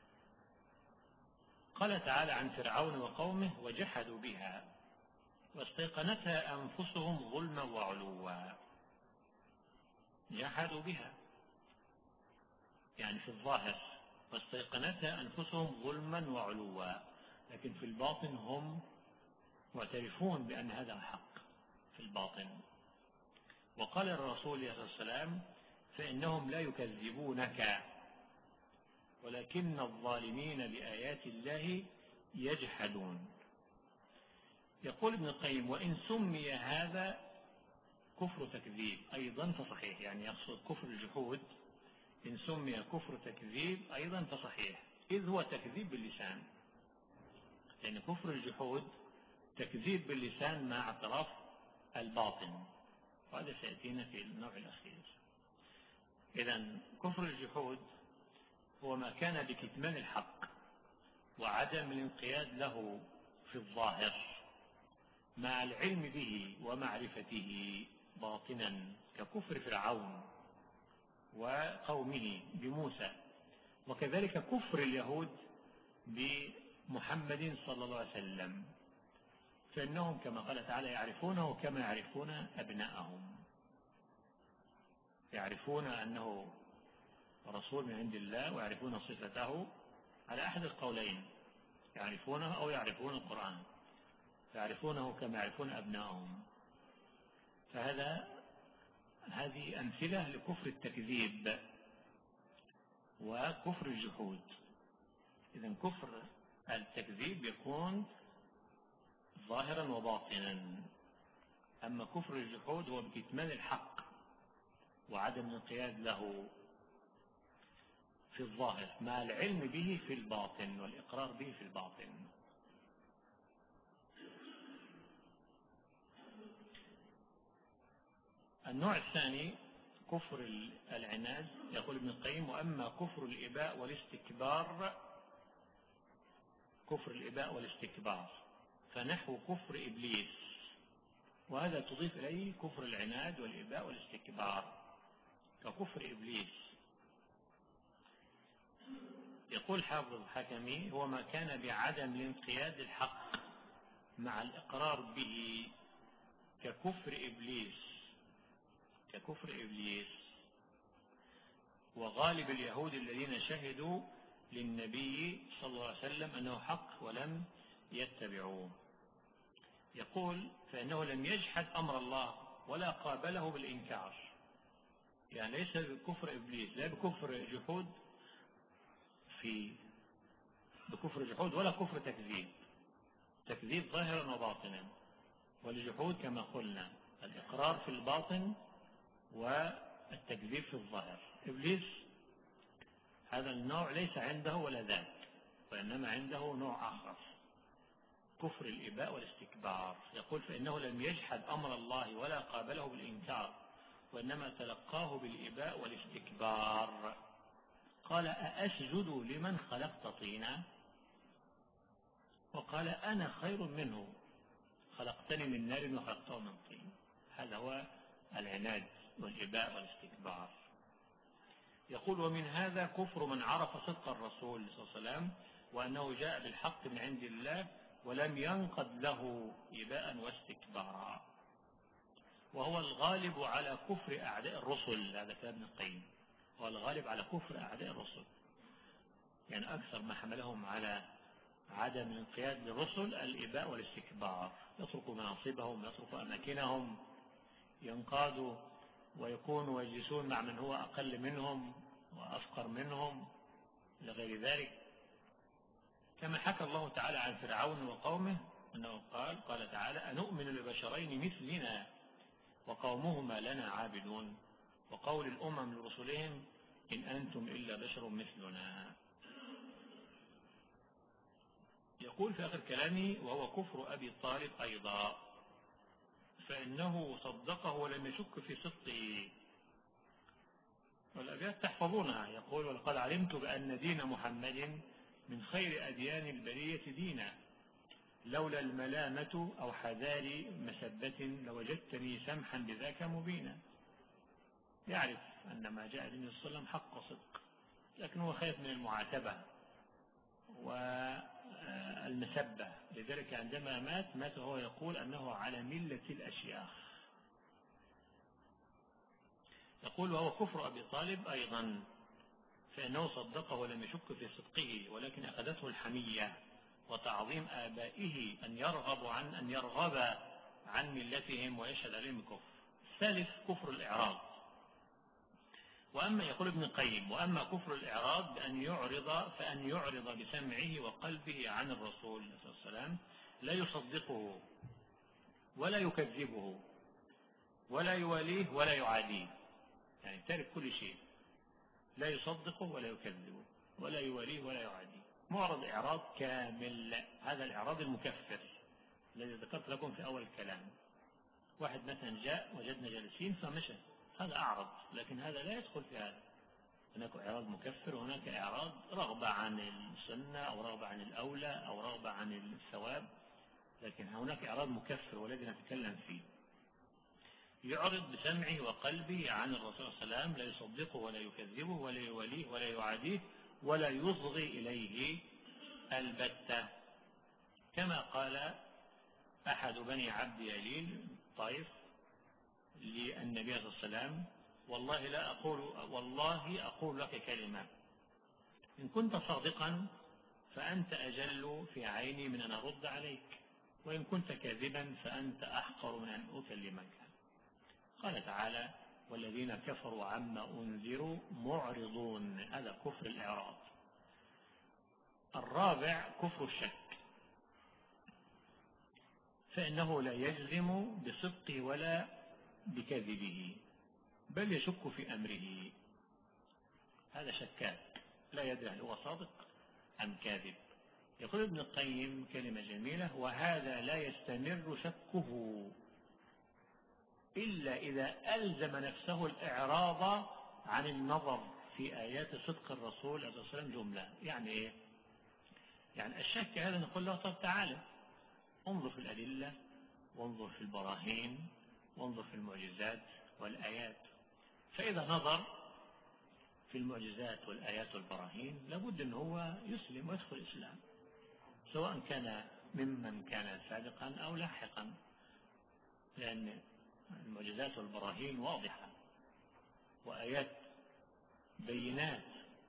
قال تعالى عن فرعون وقومه: وجحدوا بها واستيقنتها أنفسهم ظلما وعلوا. جحدوا بها يعني في الظاهر، واستيقنتها أنفسهم ظلما وعلوا، لكن في الباطن هم معترفون بأن هذا الحق في الباطن. وقال الرسول عليه الصلاة والسلام: فإنهم لا يكذبونك ولكن الظالمين بآيات الله يجحدون. يقول ابن القيم: وإن سمي هذا كفر تكذيب أيضا فصحيح، يعني يقصد كفر الجحود، إن سمي كفر تكذيب أيضا فصحيح، إذ هو تكذيب باللسان. يعني كفر الجحود تكذيب باللسان مع اعتراف الباطن، وهذا سيأتينا في النوع الأخير. إذن كفر الجحود هو ما كان بكتمان الحق وعدم الانقياد له في الظاهر مع العلم به ومعرفته باطنا، ككفر فرعون وقومه بموسى، وكذلك كفر اليهود بمحمد صلى الله عليه وسلم، فإنهم كما قال تعالى يعرفونه كما يعرفون أبناءهم، يعرفون أنه رسول من عند الله ويعرفون صفته على أحد القولين، يعرفونه أو يعرفون القرآن، يعرفونه كما يعرفون أبناءهم. فهذا هذه أمثلة لكفر التكذيب وكفر الجحود. إذن كفر التكذيب يكون ظاهرا وباطنا، أما كفر الجحود هو بكتمان الحق وعدم الانقياد له في الظاهر مع العلم به في الباطن والإقرار به في الباطن. النوع الثاني كفر العناد. يقول ابن القيم: وأما كفر الإباء والاستكبار، كفر الإباء والاستكبار فنحو كفر إبليس، وهذا تضيف إليه كفر العناد والإباء والاستكبار ككفر إبليس. يقول حافظ الحكمي: هو ما كان بعدم الانقياد الحق مع الإقرار به ككفر إبليس، ككفر إبليس وغالب اليهود الذين شهدوا للنبي صلى الله عليه وسلم أنه حق ولم يتبعوه. يقول: فإنه لم يجحد أمر الله ولا قابله بالإنكار، يعني ليس بكفر إبليس، لا بكفر جحود في بكفر جحود ولا كفر تكذيب، تكذيب ظاهرا وباطنا، والجحود كما قلنا الإقرار في الباطن والتكذيب في الظاهر. إبليس هذا النوع ليس عنده ولا ذاك، وإنما عنده نوع آخر كفر الإباء والاستكبار. يقول: فإنه لم يجحد أمر الله ولا قابله بالإنكار، وإنما تلقاه بالإباء والاستكبار. قال: أأسجد لمن خلقت طينا؟ وقال: أنا خير منه خلقتني من نار وخلقته من طين. هذا هو العناد والإباء والاستكبار. يقول: ومن هذا كفر من عرف صدق الرسول صلى الله عليه وسلم وأنه جاء بالحق من عند الله ولم ينقد له إباء واستكبارا، وهو الغالب على كفر أعداء الرسل. هذا كلام ابن القيم: هو الغالب على كفر أعداء الرسل، يعني أكثر ما حملهم على عدم الانقياد للرسل الإباء والاستكبار، يتركوا مناصبهم، يتركوا أماكنهم، ينقادوا ويكونوا ويجلسون مع من هو أقل منهم وأفقر منهم لغير ذلك، كما حكى الله تعالى عن فرعون وقومه أنه قال قال تعالى: أنؤمن لبشرين مثلنا وقومهما لنا عابدون، وقول الأمم لرسلهم: إن أنتم إلا بشر مثلنا. يقول في آخر كلامه: وهو كفر أبي طالب أيضا، فإنه صدقه ولم يشك في صدقه. والأبيات تحفظونها. يقول: ولقد علمت بأن دين محمد من خير أديان البرية دينا، لولا الملامة أو حذاري مسبة لوجدتني سمحا بذاك مبينا. يعرف أن ما جاء به صلى الله عليه وسلم حق وصدق، لكن هو خايف من المعاتبة والمسبة، لذلك عندما مات مات وهو يقول أنه على ملة الأشياخ. يقول: وهو كفر أبي طالب أيضا، فإنه صدقه ولم يشك في صدقه، ولكن أخذته الحمية وتعظيم آبائه أن يرغب عن أن يرغب عن ملتهم ويشهد عليهم الكفر. الثالث كفر الإعراض. وأما يقول ابن القيم: وأما كفر الإعراض بأن يعرض فأن يعرض بسمعه وقلبه عن الرسول صلى الله عليه وسلم، لا يصدقه ولا يكذبه ولا يواليه ولا يعاديه، يعني تارك كل شيء، لا يصدقه ولا يكذبه ولا يواليه ولا يعاديه، معرض إعراض كامل. هذا الإعراض المكفر الذي ذكرت لكم في أول الكلام. واحد مثلا جاء وجدنا جالسين فمشى، هذا أعرض، لكن هذا لا يدخل في هذا. هناك إعراض مكفر وهناك إعراض رغبة عن السنة أو رغبة عن الأولى أو رغبة عن الثواب، لكن هناك إعراض مكفر والذي نتكلم فيه. يعرض بسمعه وقلبه عن الرسول صلى الله عليه وسلم، لا يصدقه ولا يكذبه ولا يوليه ولا يعاديه ولا يصغي إليه البتة، كما قال أحد بني عبد يليل طائف للنبي صلى الله عليه وسلم: والله لا أقول والله أقول لك كلمة، إن كنت صادقا فأنت أجل في عيني من أن أرد عليك، وإن كنت كاذبا فأنت أحقر من أن أكلمك. قال تعالى: والذين كفروا عما أنذروا معرضون. هذا كفر الإعراض. الرابع كفر الشك، فإنه لا يجزم بصدقه ولا بكذبه، بل يشك في أمره. هذا شكاك لا يدري هل هو صادق أم كاذب. يقول ابن القيم كلمة جميلة: وهذا لا يستمر شكه إلا إذا ألزم نفسه الإعراض عن النظر في آيات صدق الرسول صلى الله عليه وسلم جملة. يعني إيه؟ يعني الشك هذا نقول له: طب تعالى انظر في الأدلة وانظر في البراهين وانظر في المعجزات والآيات. فإذا نظر في المعجزات والآيات والبراهين لابد أن هو يسلم ويدخل الإسلام، سواء كان ممن كان سابقا أو لاحقا، لأن المعجزات والبراهين واضحة وآيات بينات،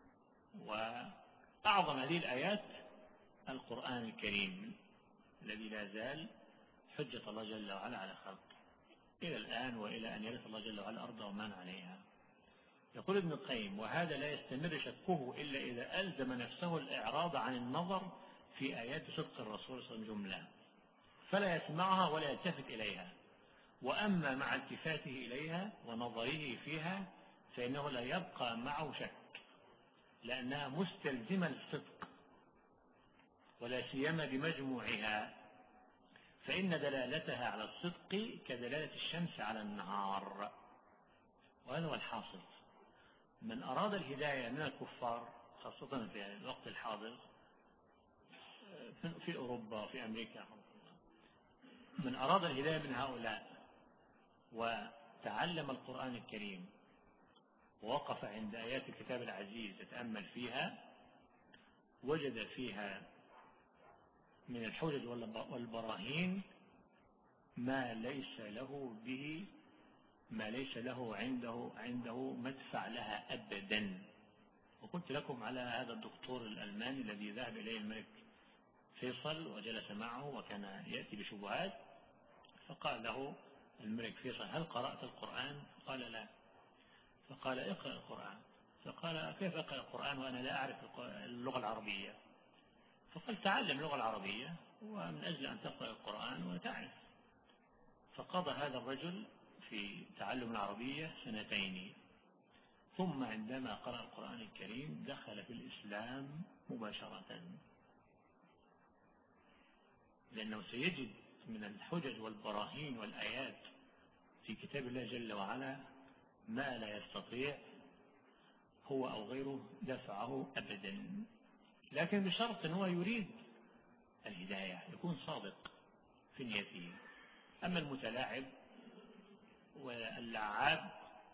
وأعظم هذه الآيات القرآن الكريم الذي لا زال حجة الله جل وعلا على خلقه إلى الآن وإلى أن يرث الله جل وعلا الأرض ومن عليها. يقول ابن القيم: وهذا لا يستمر شكه إلا إذا ألزم نفسه الإعراض عن النظر في آيات صدق الرسول صلى الله عليه وسلم جملة، فلا يسمعها ولا يلتفت إليها. وأما مع التفاته إليها ونظره فيها فإنه لا يبقى معه شك، لأنها مستلزمة للصدق، ولا سيما بمجموعها، فإن دلالتها على الصدق كدلالة الشمس على النهار. وهذا هو الحاصل. من أراد الهداية من الكفار خاصة في الوقت الحاضر في أوروبا وفي أمريكا، من أراد الهداية من هؤلاء وتعلم القرآن الكريم ووقف عند آيات الكتاب العزيز يتأمل فيها، وجد فيها من الحجج والبراهين ما ليس له به ما ليس له عنده عنده مدفع لها أبدا. وقلت لكم على هذا الدكتور الألماني الذي ذهب إليه الملك فيصل وجلس معه وكان يأتي بشبهات، فقال له الملك فيصل: هل قرأت القرآن؟ قال: لا. فقال: اقرأ القرآن. فقال: كيف أقرأ القرآن وأنا لا أعرف اللغة العربية؟ فقال: تعلم اللغة العربية ومن أجل أن تقرأ القرآن وتعرف. فقضى هذا الرجل في تعلم العربية سنتين، ثم عندما قرأ القرآن الكريم دخل في الإسلام مباشرة، لأنه سيجد من الحجج والبراهين والآيات في كتاب الله جل وعلا ما لا يستطيع هو أو غيره دفعه أبدا، لكن بشرط أنه يريد الهداية، يكون صادق في نيته. أما المتلاعب واللعاب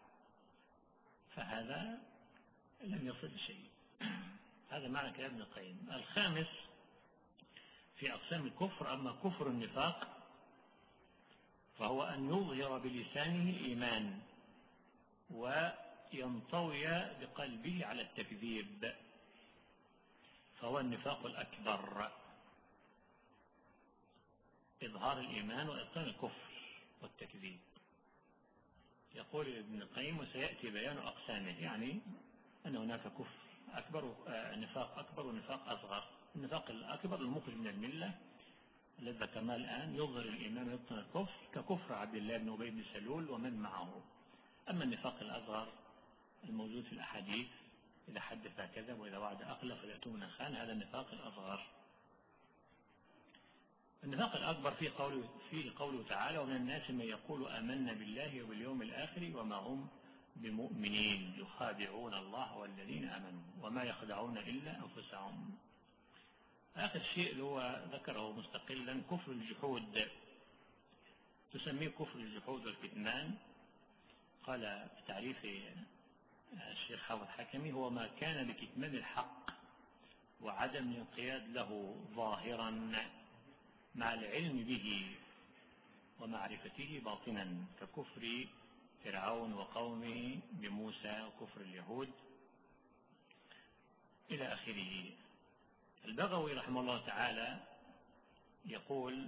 فهذا لم يصل شيء. هذا معنى كلام ابن القيم. الخامس في أقسام الكفر: أما كفر النفاق فهو أن يظهر بلسانه الإيمان وينطوي بقلبه على التكذيب، فهو النفاق الأكبر، إظهار الإيمان وإبطان الكفر والتكذيب. يقول ابن القيم: وسيأتي بيان أقسامه، يعني أن هناك كفر أكبر، نفاق أكبر ونفاق أصغر. النفاق الأكبر المخرج من الملة الذي ذكرناه الآن، يظهر الإيمان ويبطن الكفر، ككفر عبد الله بن أبي بن سلول ومن معه. أما النفاق الأصغر الموجود في الأحاديث: إذا حدث كذب وإذا وعد أخلف وإذا اؤتمن خان، هذا النفاق الأصغر. النفاق الأكبر فيه قوله, فيه قوله تعالى: ومن الناس من يقول آمنا بالله وباليوم الآخر وما هم بمؤمنين يخادعون الله والذين آمنوا وما يخدعون إلا أنفسهم. آخر شيء اللي هو ذكره مستقلا كفر الجحود، تسميه كفر الجحود والكتمان. قال في تعريف الشيخ حافظ حكمي: هو ما كان بكتمان الحق وعدم الانقياد له ظاهرا مع العلم به ومعرفته باطنا، ككفر فرعون وقومه بموسى وكفر اليهود إلى آخره. البغوي رحمه الله تعالى يقول: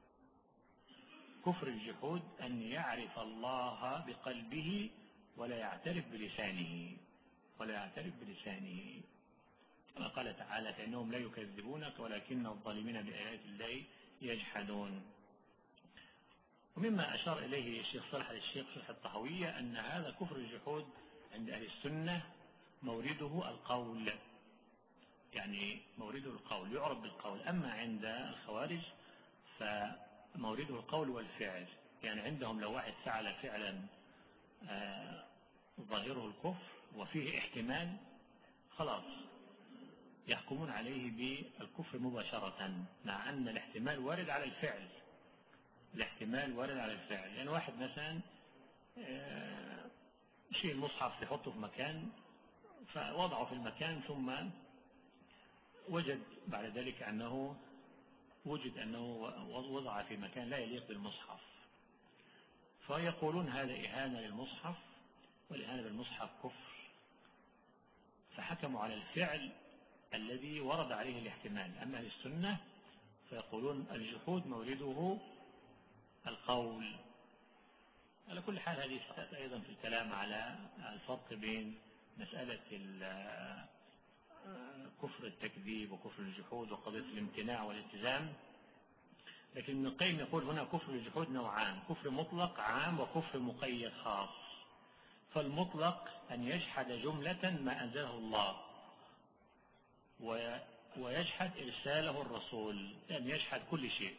كفر الجحود أن يعرف الله بقلبه ولا يعترف بلسانه ولا يعترف بلسانه كما قال تعالى: فإنهم لا يكذبونك ولكن الظالمين بآيات الله يجحدون. ومما أشار إليه الشيخ صالح الشيخ شرح الطحوية أن هذا كفر الجحود عند أهل السنة مورده القول، يعني مورده القول يعرف بالقول. أما عند الخوارج فمورده القول والفعل، يعني عندهم لو واحد فعل فعلا آه ظاهره الكفر وفيه احتمال خلاص يحكمون عليه بالكفر مباشرة، مع أن الاحتمال وارد على الفعل. الاحتمال وارد على الفعل، يعني واحد مثلا شيء المصحف يحطه في مكان فوضعه في المكان ثم وجد بعد ذلك أنه وجد أنه وضع في مكان لا يليق بالمصحف، فيقولون هذا إهانة للمصحف، والإهانة بالمصحف كفر، فحكموا على الفعل الذي ورد عليه الاحتمال. أما السنة فيقولون الجحود مورده القول. على كل حال هذه ستأتي أيضا في الكلام على الفرق بين مسألة كفر التكذيب وكفر الجحود وقضية الامتناع والالتزام. لكن ابن القيم يقول هنا كفر الجحود نوعان: كفر مطلق عام وكفر مقيد خاص. فالمطلق أن يجحد جملة ما أنزله الله ويجحد إرساله الرسول، يعني يجحد كل شيء.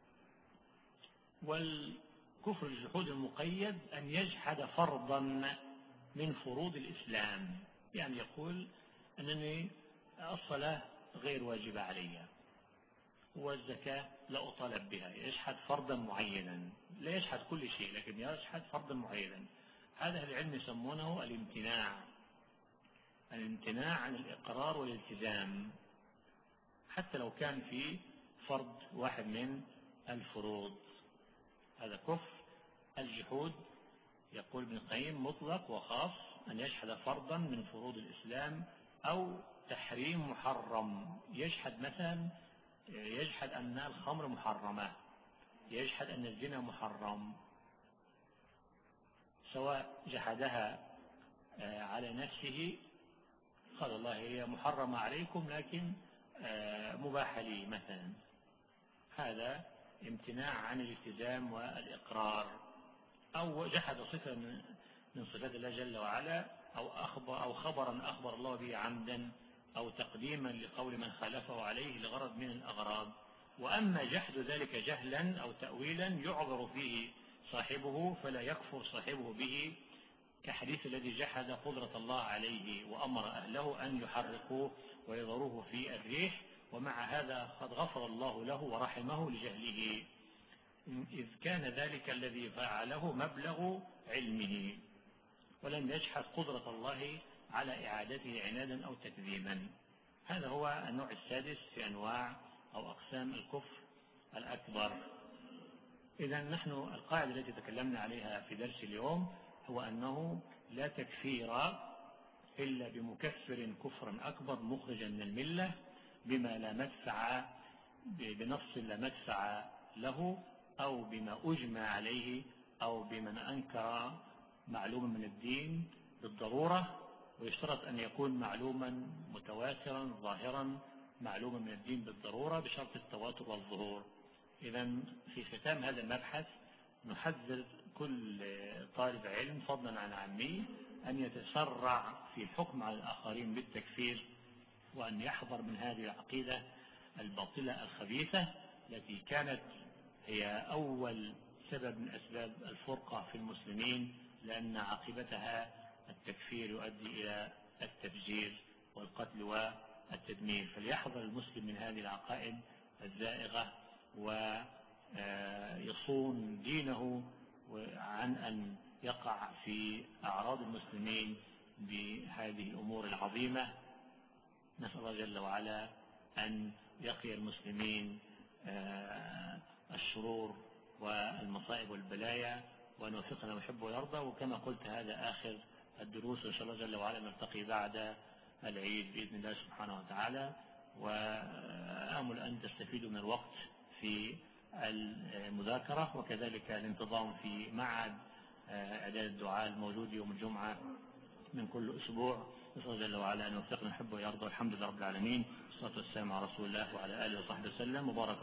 والكفر الجحود المقيد أن يجحد فرضا من فروض الإسلام، يعني يقول أنني الصلاة غير واجبة علي والزكاة لا أطالب بها، يجحد فرضا معينا، لا يجحد كل شيء لكن يجحد فرضا معينا. هذا العلم يسمونه الامتناع، الامتناع عن الإقرار والالتزام حتى لو كان في فرض واحد من الفروض. هذا كفر الجحود. يقول ابن القيم مطلق وخاص: أن يجحد فرضا من فروض الإسلام أو تحريم محرم. يجحد مثلا يجحد أن الخمر محرمة، يجحد أن الزنا محرم، سواء جحدها على نفسه قال الله هي محرمة عليكم لكن مباحة لي مثلا، هذا امتناع عن الالتزام والإقرار. أو جحد صفة من صفات الله جل وعلا، أو أخبر أو خبرا أخبر الله به عمدا، أو تقديما لقول من خالفه عليه لغرض من الأغراض. وأما جحد ذلك جهلا أو تأويلا يعذر فيه صاحبه فلا يكفر صاحبه به، كحديث الذي جحد قدرة الله عليه وأمر أهله أن يحرقوه ويضروه في الريح، ومع هذا قد غفر الله له ورحمه لجهله، إذ كان ذلك الذي فعله مبلغ علمه، ولم يجحد قدرة الله على إعادته عنادا أو تكذيبا. هذا هو النوع السادس في أنواع أو أقسام الكفر الأكبر. إذا نحن القاعدة التي تكلمنا عليها في درس اليوم هو أنه لا تكفير إلا بمكفر كفرا أكبر مخرجا من الملة بما لا مدفع بنص لا مدفع له، أو بما أجمع عليه، أو بمن أنكر معلوما من الدين بالضرورة، ويشترط أن يكون معلوما متواترا ظاهرا معلوما من الدين بالضرورة بشرط التواتر والظهور. إذا في ختام هذا المبحث نحذر كل طالب علم فضلا عن عامي أن يتسرع في الحكم على الآخرين بالتكفير، وأن يحذر من هذه العقيدة الباطلة الخبيثة التي كانت هي أول سبب من أسباب الفرقة في المسلمين، لأن عاقبتها التكفير يؤدي إلى التفجير والقتل والتدمير. فليحذر المسلم من هذه العقائد الزائغة ويصون دينه عن أن يقع في أعراض المسلمين بهذه الأمور العظيمة. نسأل الله جل وعلا أن يقي المسلمين الشرور والمصائب والبلايا، وأن يوفقنا ويحب ويرضى. وكما قلت هذا آخر الدروس، وإن شاء الله جل وعلا نلتقي بعد العيد بإذن الله سبحانه وتعالى. وآمل أن تستفيدوا من الوقت في المذاكرة، وكذلك الانتظام في معهد إعداد الدعاء الموجود يوم الجمعة من كل أسبوع. نسأل الله جل وعلا أن يوفقنا نحب ويرضى. الحمد لله رب العالمين، والصلاة والسلام على رسول الله وعلى آله وصحبه وسلم. مبارك.